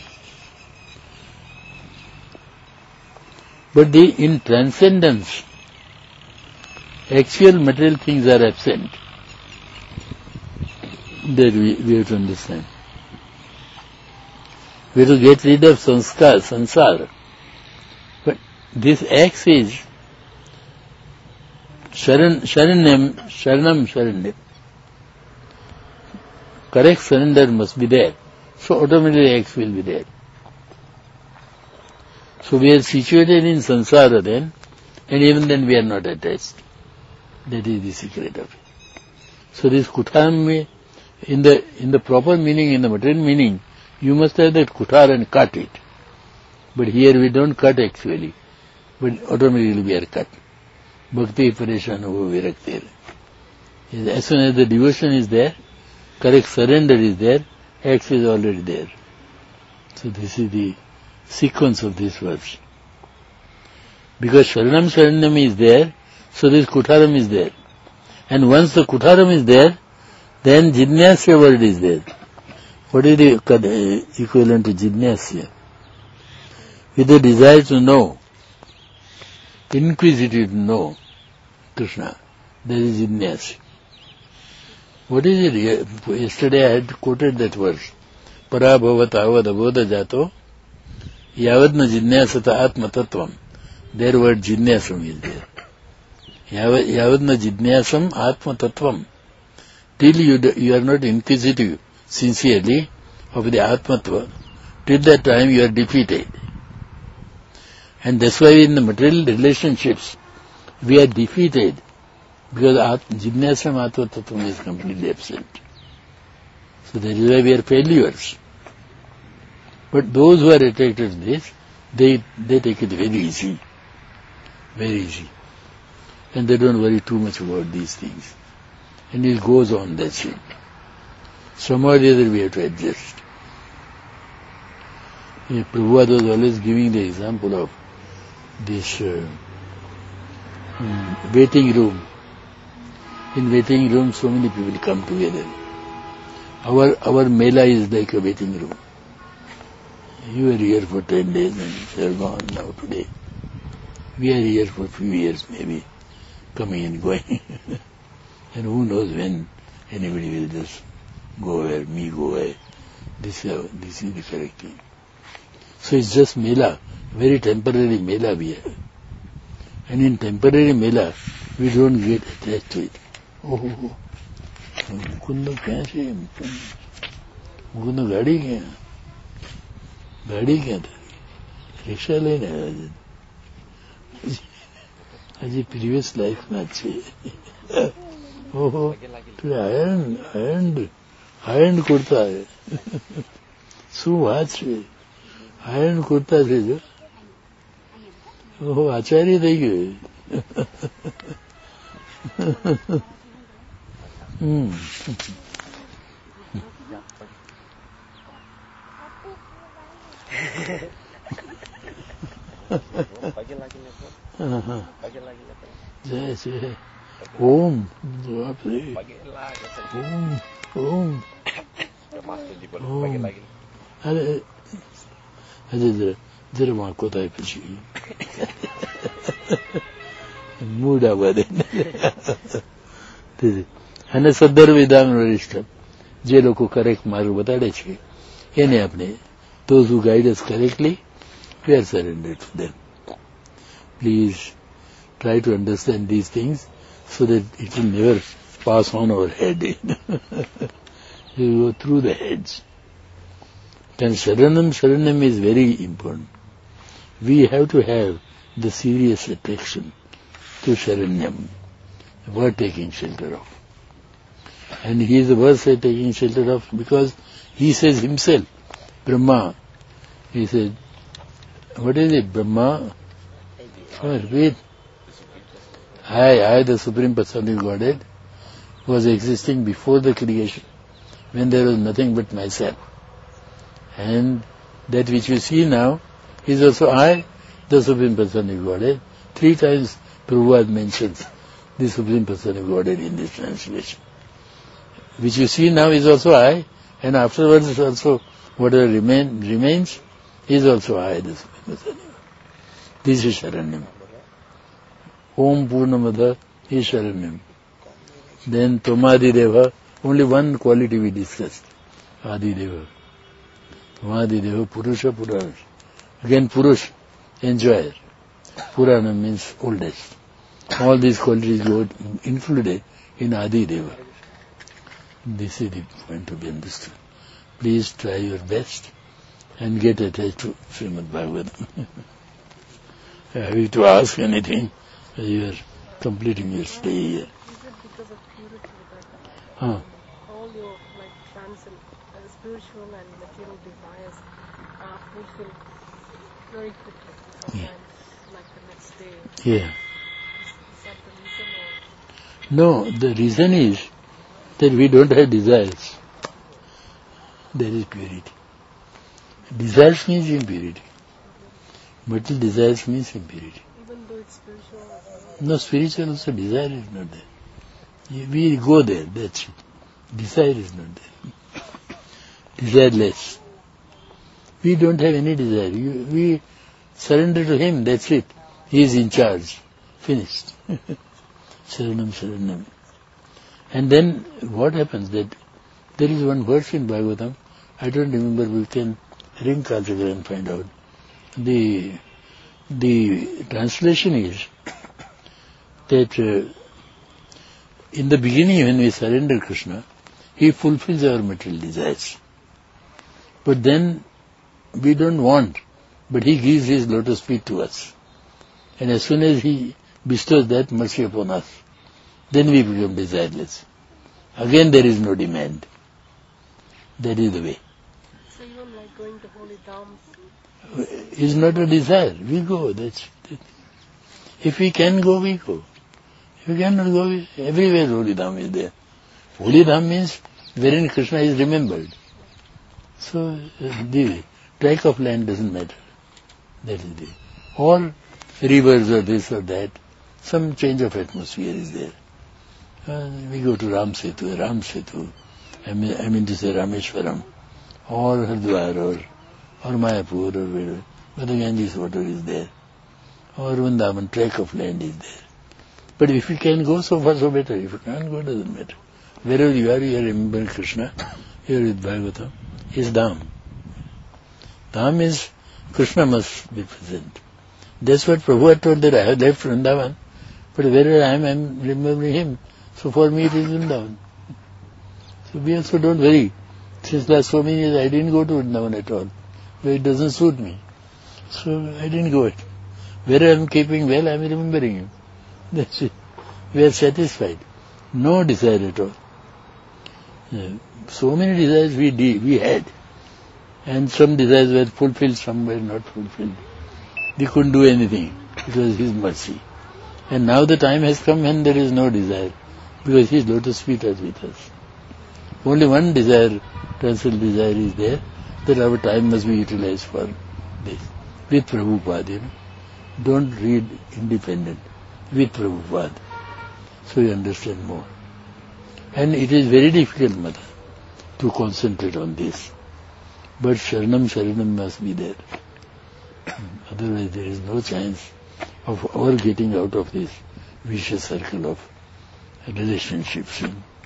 But in transcendence, actual material things are absent. That we have to understand. We have to get rid of sansara. But this X is Sharanam. Correct surrender must be there. So automatically X will be there. So we are situated in sansara then, and even then we are not attached. That is the secret of it. So this Kutaram, in the proper meaning, in the material meaning, you must have that kutar and cut it. But here we don't cut actually, but automatically we are cut. Bhakti pareshan ho viraktir. As soon as the devotion is there, correct surrender is there, X is already there. So this is the sequence of this verse. Because Sharanam is there, so this Kutaram is there. And once the Kutaram is there, then Jidnyasya word is there. What is the equivalent to Jidnyasya? With the desire to know, inquisitive to know Krishna, that is Jidnyasya. What is it? Yesterday I had quoted that verse. Parabhavat avad abodha jato yavadna jidnyasata atma tattvam. Their word Jidnyasam is there. Yavadna jidnyasam atma tattvam. Till you are not inquisitive sincerely of the Atmatva, till that time you are defeated. And that's why in the material relationships we are defeated, because Jidnyasam Atma Tattvam is completely absent. So that is why we are failures. But those who are attracted to this, they take it very easy. Very easy. And they don't worry too much about these things. And it goes on, that's it. Somehow or the other we have to adjust. Prabhupada was always giving the example of this waiting room. In waiting room so many people come together. Our Mela is like a waiting room. You were here for 10 days and you are gone now today. We are here for a few years maybe, coming and going. And who knows when anybody will just go away, me go away. This is the correct thing. So it's just Mela, very temporary Mela we have. And in temporary Mela, we don't get attached to it. Oh, Mukunda kaise? Mukunda gaadi gaya. गाड़ी क्या था, rickshaw लेने आया जी previous life में अच्छी ओहो iron kurta है શું વાત છે આયરન કુર્તા છે જો ઓહો આચાર્ય થઈ ગયો જય જય ઓમ બાપરે ઓમ ઓમ અરે હજે જરા વાંકો થાય પછી મૂડ આવવા દે અને સદ્ધર વિધાન વરિષ્ઠ જે લોકો કરેક્ટ માર્ગ બતાડે છે એને આપણે those who guide us correctly, we are surrendered to them. Please try to understand these things so that it will never pass on our head. You go through the heads. Then Sharanam is very important. We have to have the serious attraction to Sharanyam, worth taking shelter of. And he is worth taking shelter of because he says himself, Brahma, he said, what is it, Brahma? Read. I, the Supreme Personality of Godhead, was existing before the creation, when there was nothing but myself. And that which you see now is also I, the Supreme Personality of Godhead. 3 times Prabhupada mentions the Supreme Personality of Godhead in this translation. Which you see now is also I, and afterwards also whatever remains is also I, the Supreme Personality. This is Sharanyam. Om Purnamada is Sharanyam. Then Tomadideva, only one quality we discussed, Adideva. Tomadideva, Purusha, Purash. Again Purush, enjoyer. Purana means oldest. All these qualities go included in Adideva. This is the point to be understood. Please try your best and get attached to Srimad Bhagavatam. Have you to ask anything? You are completing your stay here. Is it because of purity that all your spiritual and material desires are fulfilled very quickly? Sometimes, like the next day. Yeah. Is that the reason? Or? No, the reason is that we don't have desires. There is purity. Desires means impurity. Material desires means impurity. Even though it's spiritual? No, spiritual also desire is not there. We go there, that's it. Desire is not there. Desireless. We don't have any desire. We surrender to Him, that's it. He is in charge. Finished. Sharanam, Sharanam. And then what happens that there is one verse in Bhagavatam, I don't remember, we can ring Kalchakra and find out. The translation is that in the beginning when we surrender Krishna, He fulfills our material desires. But then we don't want, but He gives His lotus feet to us. And as soon as He bestows that mercy upon us, then we become desireless. Again there is no demand. That is the way. So even like going to holy dhams? Is not a desire. We go. That's it. If we can go, we go. If we cannot go, everywhere holy dham is there. Holy dham means wherein Krishna is remembered. So the tract of land doesn't matter. That is the. Or rivers or this or that. Some change of atmosphere is there. We go to Ram Setu, I mean to say Rameshwaram, or Hardwar, or Mayapur, or wherever. But the Ganges water is there. Or Vrindavan, tract of land is there. But if you can go, so far so better. If you can't go, doesn't matter. Wherever you are remembering Krishna, you are with Bhagavatam, is Dham. Dham is, Krishna must be present. That's what Prabhupada told that I have left Vrindavan, but wherever I am remembering Him. So for me it is Vrindavan. So we also don't worry. Since last so many years I didn't go to Vrindavan at all. but it doesn't suit me. So I didn't go it. Where I am keeping well, I am remembering him. That's it. We are satisfied. No desire at all. So many desires we had. And some desires were fulfilled, some were not fulfilled. We couldn't do anything. It was His mercy. And now the time has come when there is no desire, because His lotus feet are with us. Only one desire, transcendental desire is there, that our time must be utilized for this. With Prabhupada, Don't read independent. With Prabhupada. So you understand more. And it is very difficult, Mother, to concentrate on this. But Sharanam must be there. Otherwise there is no chance of our getting out of this vicious circle of relationships.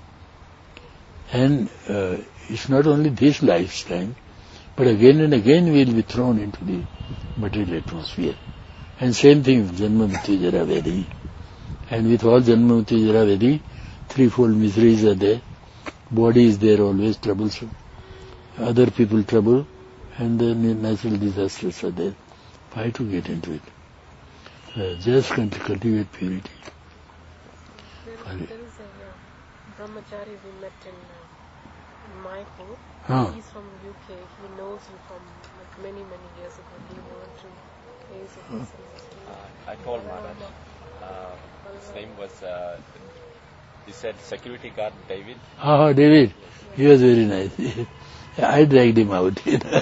And it's not only this lifetime, but again and again we will be thrown into the material atmosphere. And same thing with Janma Mrityu Jara Vyadhi. And with all Janma Mrityu Jara Vyadhi, threefold miseries are there. Body is there always troublesome. Other people trouble, and the natural disasters are there. Why to get into it? Just cultivate purity. There is a brahmachari we met in Mayapur. He's from UK. He knows you from many years ago. He wanted to raise your person. I told Maharaj. His name was, he said, security guard David. Oh, David. He was very nice. I dragged him out.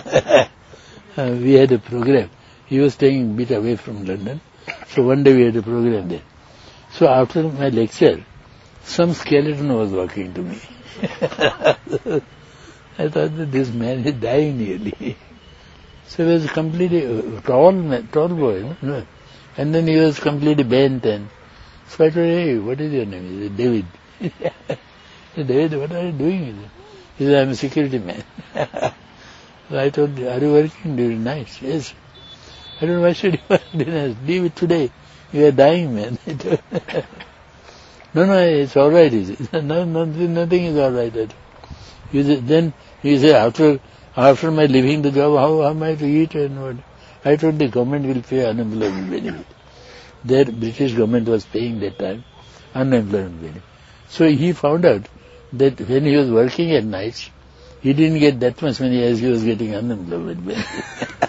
We had a program. He was staying a bit away from London. So one day we had a program there. So after my lecture, some skeleton was walking to me. I thought that this man is dying nearly. So he was completely tall boy. No? And then he was completely bent. And so I told him, hey, what is your name? He said, David. I said, David, what are you doing? He said, I'm a security man. So I told him, are you working during nights? Yes. I don't know why should you work during nights. Leave it today. You are dying, man. No, it's all right. He said, no, nothing is all right. Then he said, after my leaving the job, how am I to eat and what? I told the government will pay unemployment benefit. The British government was paying that time unemployment benefit. So he found out that when he was working at nights, he didn't get that much money as he was getting unemployment benefit.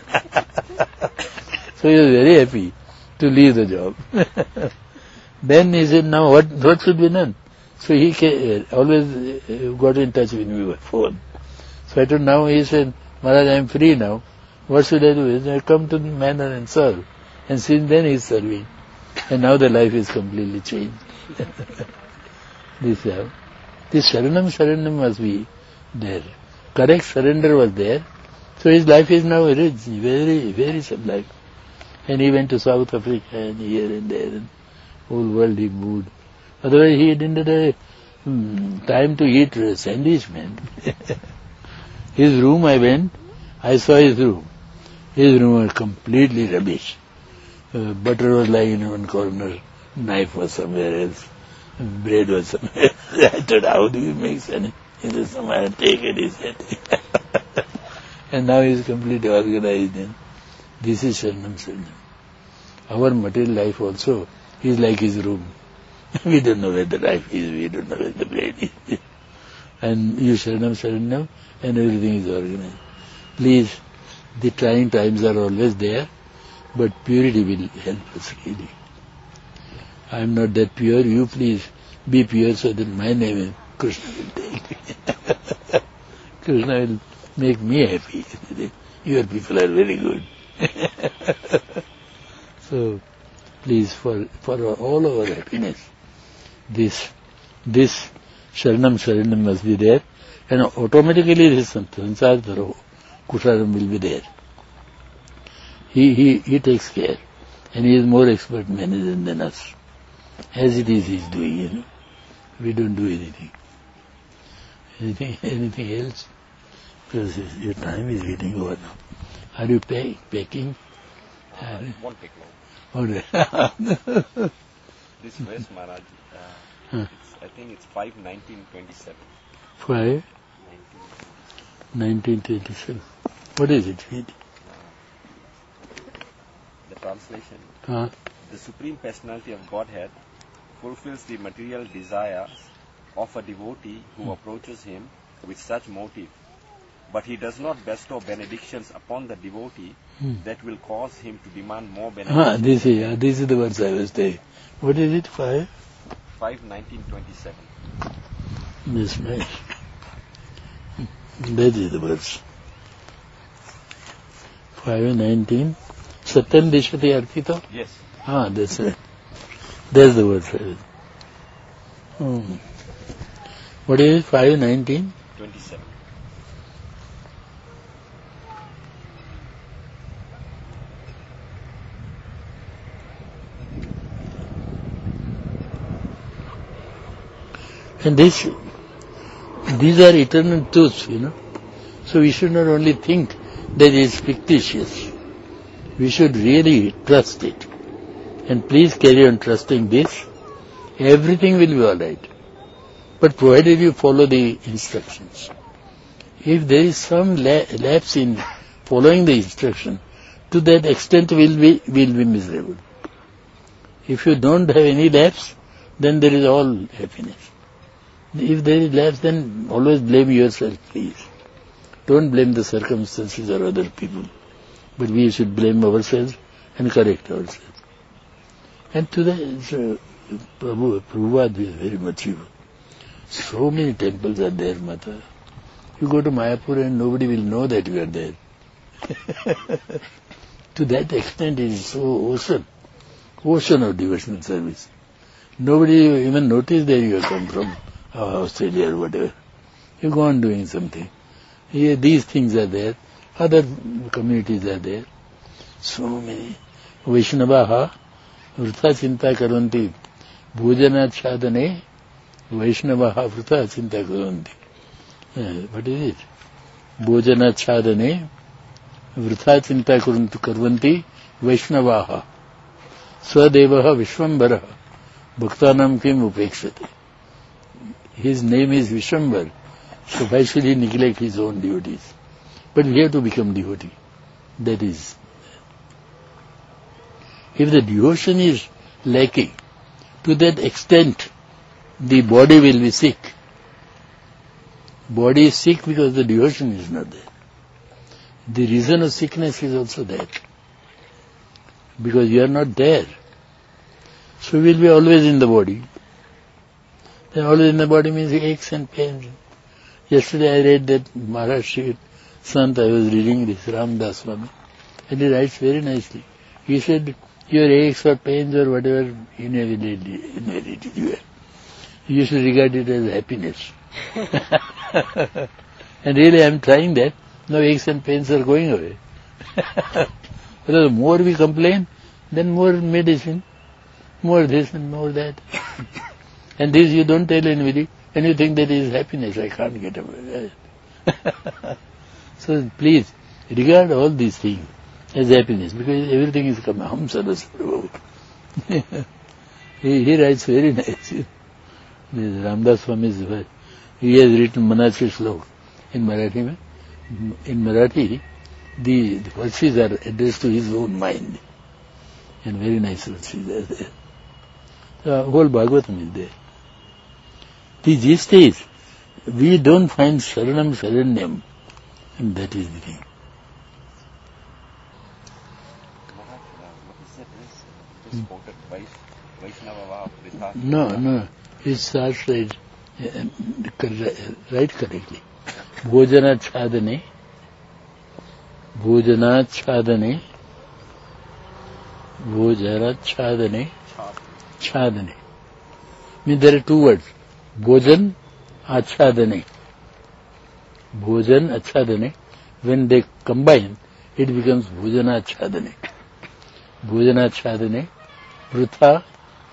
So he was very happy to leave the job. Then he said, now what should be done? So he always got in touch with me by phone. So I told now, he said, Maharaj, I am free now. What should I do? He said, I come to the manor and serve. And since then he is serving. And now the life is completely changed. This Sharanam must be there. Correct surrender was there. So his life is now rich, very sublime. And he went to South Africa and here and there, and whole world he moved. Otherwise he didn't have time to eat sandwich, man. His room I went, I saw his room. His room was completely rubbish. Butter was lying in one corner, knife was somewhere else, bread was somewhere else. I thought, how do you make sandwich? He said, somebody take it, he said. And now he is completely organized. This is Sharanam. Our material life also is like his room. We don't know where the life is, we don't know where the brain is. And you Sharanam, and everything is organized. Please, the trying times are always there, but purity will help us really. I am not that pure, you please be pure so that my name is Krishna will take me. Krishna will make me happy. Your people are very good. So, please, for all our happiness, this Sharanam must be there, and automatically this Sansar Dharo, Kusharam will be there. He takes care, and he is more expert manager than us. As it is, he is doing, We don't do anything. Anything else? Because your time is getting over now. Are you packing? Won't take long. All right. This West Maharaj, I think it's 5/19/27. 5/19/27. What is it? translation. The Supreme Personality of Godhead fulfills the material desires of a devotee who approaches him with such motive, but he does not bestow benedictions upon the devotee that will cause him to demand more benedictions. This is the words I was saying. What is it? 5:19:27. That's nice. That is the words. 5:19. Satyam Dishati Arpita? Yes. That's right. That's the words. What is it? 5:19:27. And these are eternal truths, So we should not only think that it is fictitious. We should really trust it. And please carry on trusting this. Everything will be alright. But provided you follow the instructions. If there is some lapse in following the instruction, to that extent will be miserable. If you don't have any lapse, then there is all happiness. If there is lapse, then always blame yourself, please. Don't blame the circumstances or other people. But we should blame ourselves and correct ourselves. And to that, Prabhupada is very much evil. So many temples are there, Mata. You go to Mayapur and nobody will know that you are there. To that extent it is so ocean of devotional service. Nobody even notice that you have come from Australia or whatever. You go on doing something. Here these things are there. Other communities are there. So many. Vaishnavaha vrtha chinta karanti. Bhojanachadane Vaishnavaha vrtha chinta karanti. What is it? Bhojanachadane vrtha chinta karvanti Vaishnavaha. Swadevaha Vishwambaraha. Bhaktanam kim upekshate. His name is Vishwambar. So why should he neglect his own devotees? But we have to become devotee. That is. If the devotion is lacking, to that extent, the body will be sick. Body is sick because the devotion is not there. The reason of sickness is also that. Because you are not there. So we will be always in the body. Then always in the body means aches and pains. Yesterday I read that Maharashtra Sant, I was reading this Ramdas Swami, and he writes very nicely. He said, your aches or pains or whatever inherited you have, you should regard it as happiness. And really I am trying that. Now aches and pains are going away. The more we complain, then more medicine, more this and more that. And this you don't tell anybody, and you think that is happiness, I can't get away. So please, regard all these things as happiness, because everything is come. Hum Sadas Prabhu. He writes very nice. Ramdas Swami, he has written Manachi Shlok in Marathi. In Marathi, the verses are addressed to his own mind. And very nice verses are there. The whole Bhagavatam is there. The gist is, we don't find Sharanam Saranyam, and that is the thing. No, it starts right correctly. Bhojanachadane, chadane. Means there are two words. Bhojan, achadane. Bhojan, achadane. When they combine, it becomes bhojanachadane. Bhojanachadane. Vrtha,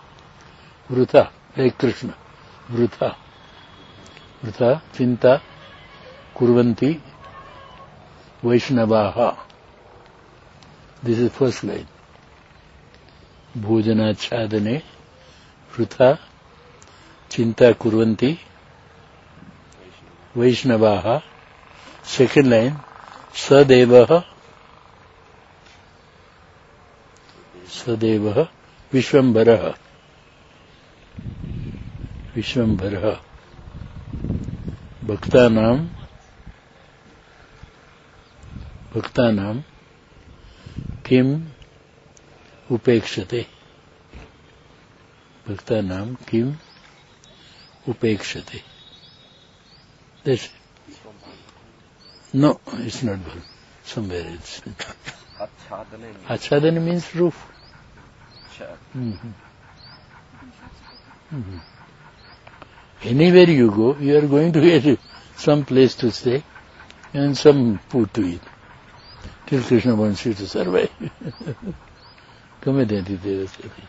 like Krishna. Vrtha, chinta, kurvanti, Vaishnavaha. This is first line. Bhojanachadane, vrtha, chinta kurvanti, Vaishnavaha. Second line, Sadevaha સદેવઃ વિશ્વંભરઃ વિશ્વંભરઃ ભક્તાનામ કિમ ઉપેક્ષતે ભક્તાનામ કિમ ઉપેક્ષતે. No, it's not Bhal. Somewhere it's Achadana means roof. Anywhere you go, you are going to get some place to stay and some food to eat. Till Krishna wants you to survive. ગમે ત્યાંથી તે રસ્તેથી.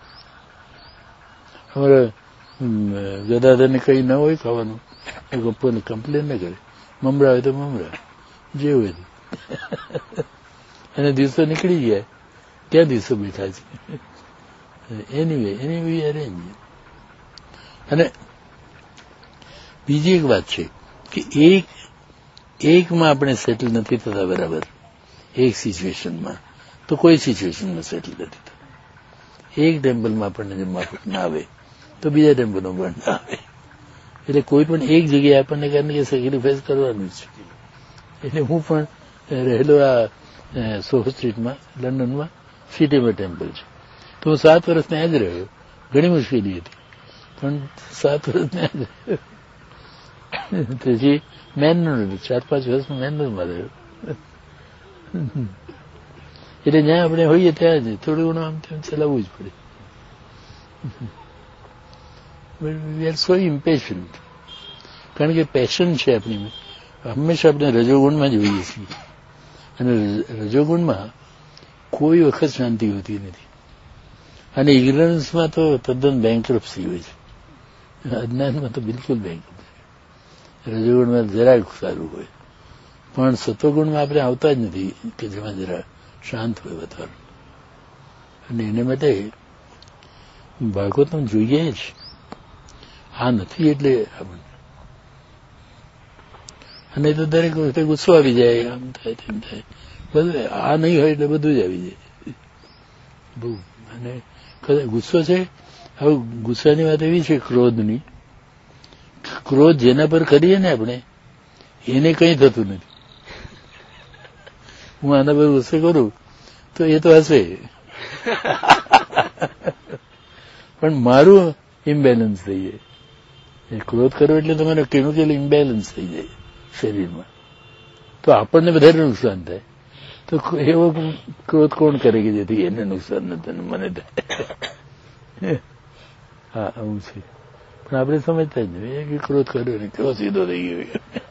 અમારા ગદાધરને કઈ ન હોય ખાવાનું, એ ગપ્પોને complain ન કરે. મમરા હોય તો મમરા, જે હોય અને દિવસો નીકળી ગયા. ક્યાં દિવસો બેઠા છે? Anyway arrange. અને બીજી એક વાત છે કે એકમાં આપણે સેટલ નથી થતા બરાબર. એક સિચ્યુએશનમાં તો કોઈ સિચ્યુએશનમાં સેટલ નથી થતા. એક ટેમ્પલમાં આપણને જે માફક ના આવે તો બીજા ટેમ્પલમાં પણ ના આવે. એટલે કોઈ પણ એક જગ્યાએ આપણને કારણે સેક્રિફાઈસ કરવાનું છે. એટલે હું પણ રહેલો આ સોહો સ્ટ્રીટમાં લંડનમાં સિટીમાં ટેમ્પલ છે. તો હું 7 વર્ષ ત્યાં જ રહ્યો. ઘણી મુશ્કેલી હતી પણ 7 વર્ષ ત્યાં જ રહ્યો. પછી મેનનો 4-5 વર્ષ મેનરમાં રહ્યો. એટલે જ્યાં આપણે હોઈએ ત્યાં જ થોડું ઘણું આમ તેમ ચલાવવું જ પડે. We are so impatient. કારણ કે પેશન છે આપણી. હંમેશા આપણે રજોગુણમાં જ હોઈએ છીએ અને રજોગુણમાં કોઈ વખત શાંતિ હોતી નથી. અને ઇગ્નરન્સમાં તો તદ્દન બેંકરપ્સી હોય છે. અજ્ઞાનમાં તો બિલકુલ બેંકરપ્સી. રજોગુણમાં જરાક સારું હોય પણ સત્વગુણમાં આપણે આવતા જ નથી કે જેમાં જરા શાંત હોય વાતાવરણ. અને એને માટે ભાગવતમ જોઈએ જ. આ નથી એટલે આપણને. અને તો દરેક વખતે ગુસ્સો આવી જાય, આમ થાય તેમ થાય. બધું આ નહીં હોય એટલે બધું જ આવી જાય બહુ. અને ગુસ્સો છે. હવે ગુસ્સાની વાત એવી છે ક્રોધની. ક્રોધ જેના પર કરીએ ને આપણે એને કંઈ થતું નથી. હું આના પર ગુસ્સે કરું તો એ તો હશે પણ મારું ઇમ્બેલેન્સ થઈ જાય. ક્રોધ કરો એટલે તમારો કેમિકલ ઇમ્બેલેન્સ થઈ જાય શરીરમાં, તો આપણને વધારે નુકસાન થાય. તો એવો ક્રોધ કોણ કરે કે જેથી એને નુકસાન ન થાય મને થાય? હા આવું છે. પણ આપણે સમજતા જ નહીં કે ક્રોધ કર્યો ને કેવો સીધો થઈ ગયો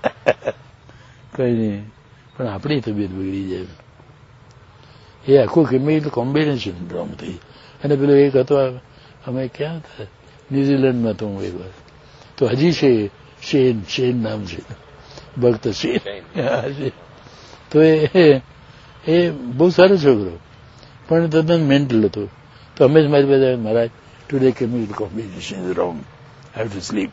કઈ નહીં. પણ આપણી તબિયત બગડી જાય. એ આખું કેમિકલ કોમ્બિનેશન રોંગ થઈ. અને પેલો એક હતો, અમે ક્યાં હતા ન્યુઝીલેન્ડમાં તો હું એક વાર, તો હજી છે શેન નામ છે, ભક્ત શેન. તો એ બહુ સારો છોકરો પણ તદ્દન મેન્ટલ હતો. તો અમે જ મારી બધા Maharaj today chemical combination is wrong, have to sleep.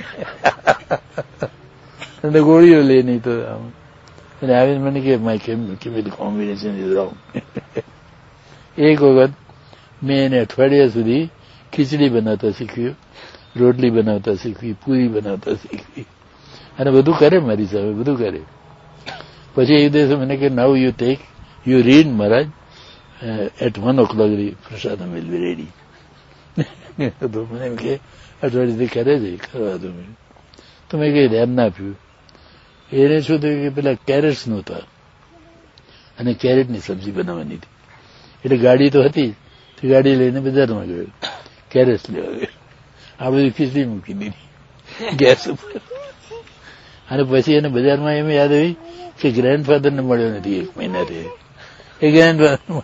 અને ગોળીઓ લે નહીં તો આમ. અને આવીને મને કે my chemical combination is wrong. એક વખત મેં એને અઠવાડિયા સુધી ખીચડી બનાવતા શીખ્યું, રોટલી બનાવતા શીખવી, પૂરી બનાવતા શીખવી, અને બધું કરે મારી સામે, બધું કરે. પછી એક દિવસે મને કે now you read Maharaj at 1 o'clock prasadam will be ready. તો મને એમ કે અઠવાડિયાથી કરે છે કરવા દો. તો મેં કઈ ધ્યાન ના આપ્યું. એને શું થયું કે પેલા કેરેટ્સ નહોતા અને કેરેટની સબ્જી બનાવવાની હતી. એટલે ગાડી તો હતી, તો ગાડી લઈને બજારમાં ગયો, કેરેટ્સ લેવા ગયો. આ બધી ખીચડી મૂકી દીધી ગેસ ઉપર. અને પછી એને બજારમાં એમ યાદ આવી કે ગ્રેન્ડફાધરને મળ્યો નથી 1 મહિનાથી. એ ગ્રેન્ડફાધર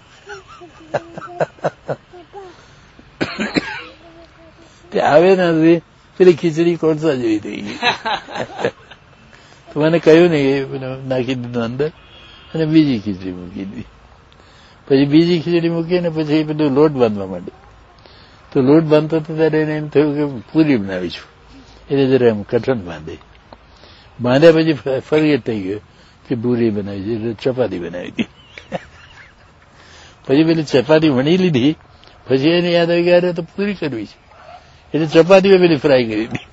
તે આવે નથી, પેલી ખીચડી કોણસા જેવી થઈ ગઈ. તો મને કહ્યું ને એ નાખી દીધું અંદર અને બીજી ખીચડી મૂકી દીધી. પછી બીજી ખીચડી મૂકી ને પછી બધું લોટ બાંધવા માંડ્યો. તો લોટ બાંધતો ત્યારે એને એમ થયું કે પૂરી બનાવીશું, એટલે જરા એમ કઠણ બાંધ્યા પછી ફરી થઈ ગયો કે પૂરી બનાવી છે, એટલે ચપાતી બનાવી હતી. પછી પેલી ચપાતી વણી લીધી, પછી એને યાદ આવી ગયા તો પૂરી કરવી છે, એટલે ચપાતીઓ પેલી ફ્રાય કરી દીધી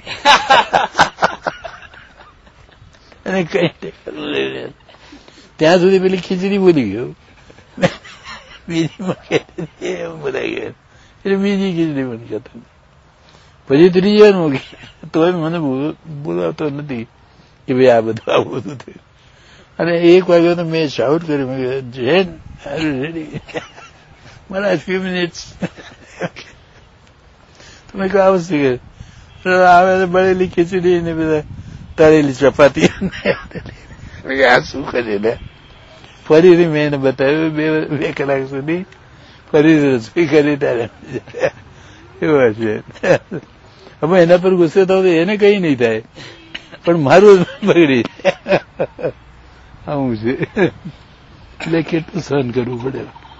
અને કઈ ત્યાં સુધી પેલી ખીચડી બોલી ગયો, બીજી એવું બધા ગયા, એટલે બીજી ખીચડી પણ કરતા. પછી ત્રીજી વાર મૂકી, તોય મને બોલાવતો નથી કે ભાઈ આ બધું આવું બધું થયું. અને 1 વાગ્યો તો મેં શાઉટ કર્યું, મેં જેન રેડી, મારા ફ્યુ મિનિટ્સ. તમે કહો આ વસ્તુ આવે બળેલી ખીચડી ને બધા તળેલી ચપાતી, આ શું કરે ને. ફરીથી મેં એને બતાવ્યું 2 કલાક સુધી, ફરીથી રસોઈ કરી ત્યારે એવું છે. હવે એના પર ગુસ્સે થતો એને કઈ નહીં થાય, પણ મારું બગડી આવું છે. એટલે કેટલું સહન કરવું પડે.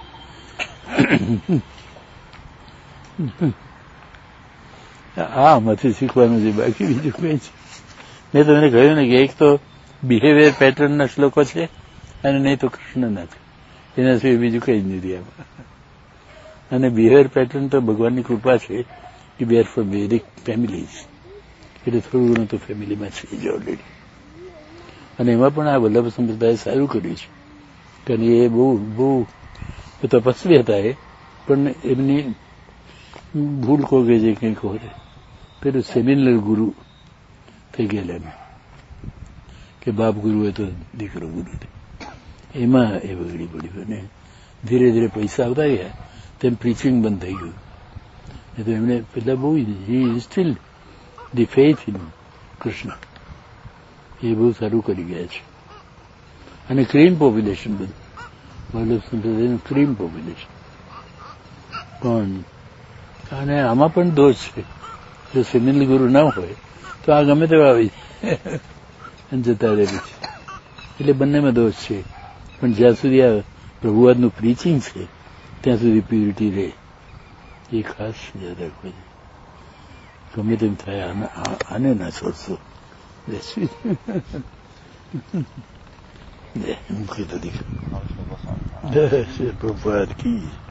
આમાંથી શીખવાનું છે, બાકી બીજું કઈ છે. મેં તમને કહ્યું ને કે એક તો બિહેવિયર પેટર્નના શ્લોકો છે અને નહીં તો કૃષ્ણના છે, એના સિવાય બીજું કઈ જ નથી આમાં. અને બિહેવિયર પેટર્ન તો ભગવાનની કૃપા છે કે we are from Vedic families, એટલે થોડું ઘણું તો ફેમિલીમાં છે જ ઓલરેડી. અને એમાં પણ આ વલ્લભ સંપ્રદાય સારું કર્યું છે, કારણ એ બહુ તપસ્વી હતા એ, પણ એમની ભૂલ કહો કે જે કંઈ કહો પેલું સેમિનલ ગુરુ થઈ ગયેલા એમ કે બાપ ગુરુ હોય તો દીકરો ગુરુ થાય, એમાં એ બગડી પડ્યું. અને ધીરે ધીરે પૈસા આવતા ગયા તેમ પ્રીચિંગ બંધ થઈ ગયું. એ તો એમને પેલા બહુ still the faith in Krishna, એ બહુ સારું કરી ગયા છે. અને ક્રીમ પોપ્યુલેશન બધું વલ્લભ સંપ્રદાયનું ક્રીમ પોપ્યુલેશન. પણ અને આમાં પણ દોષ છે, જો સિનિલ ગુરુ ના હોય તો આ ગમે તેવા આવી જતા રહે પછી. એટલે બંનેમાં દોષ છે. પણ જ્યાં સુધી આ પ્રભુવાદનું પ્રીચિંગ છે ત્યાં સુધી પ્યુરિટી રહે, એ ખાસ યાદ રાખવું છે. ગમે તેમ થાય આને ના છોડશો. મૂકી તો દીકરો પ્રભુવાદ કી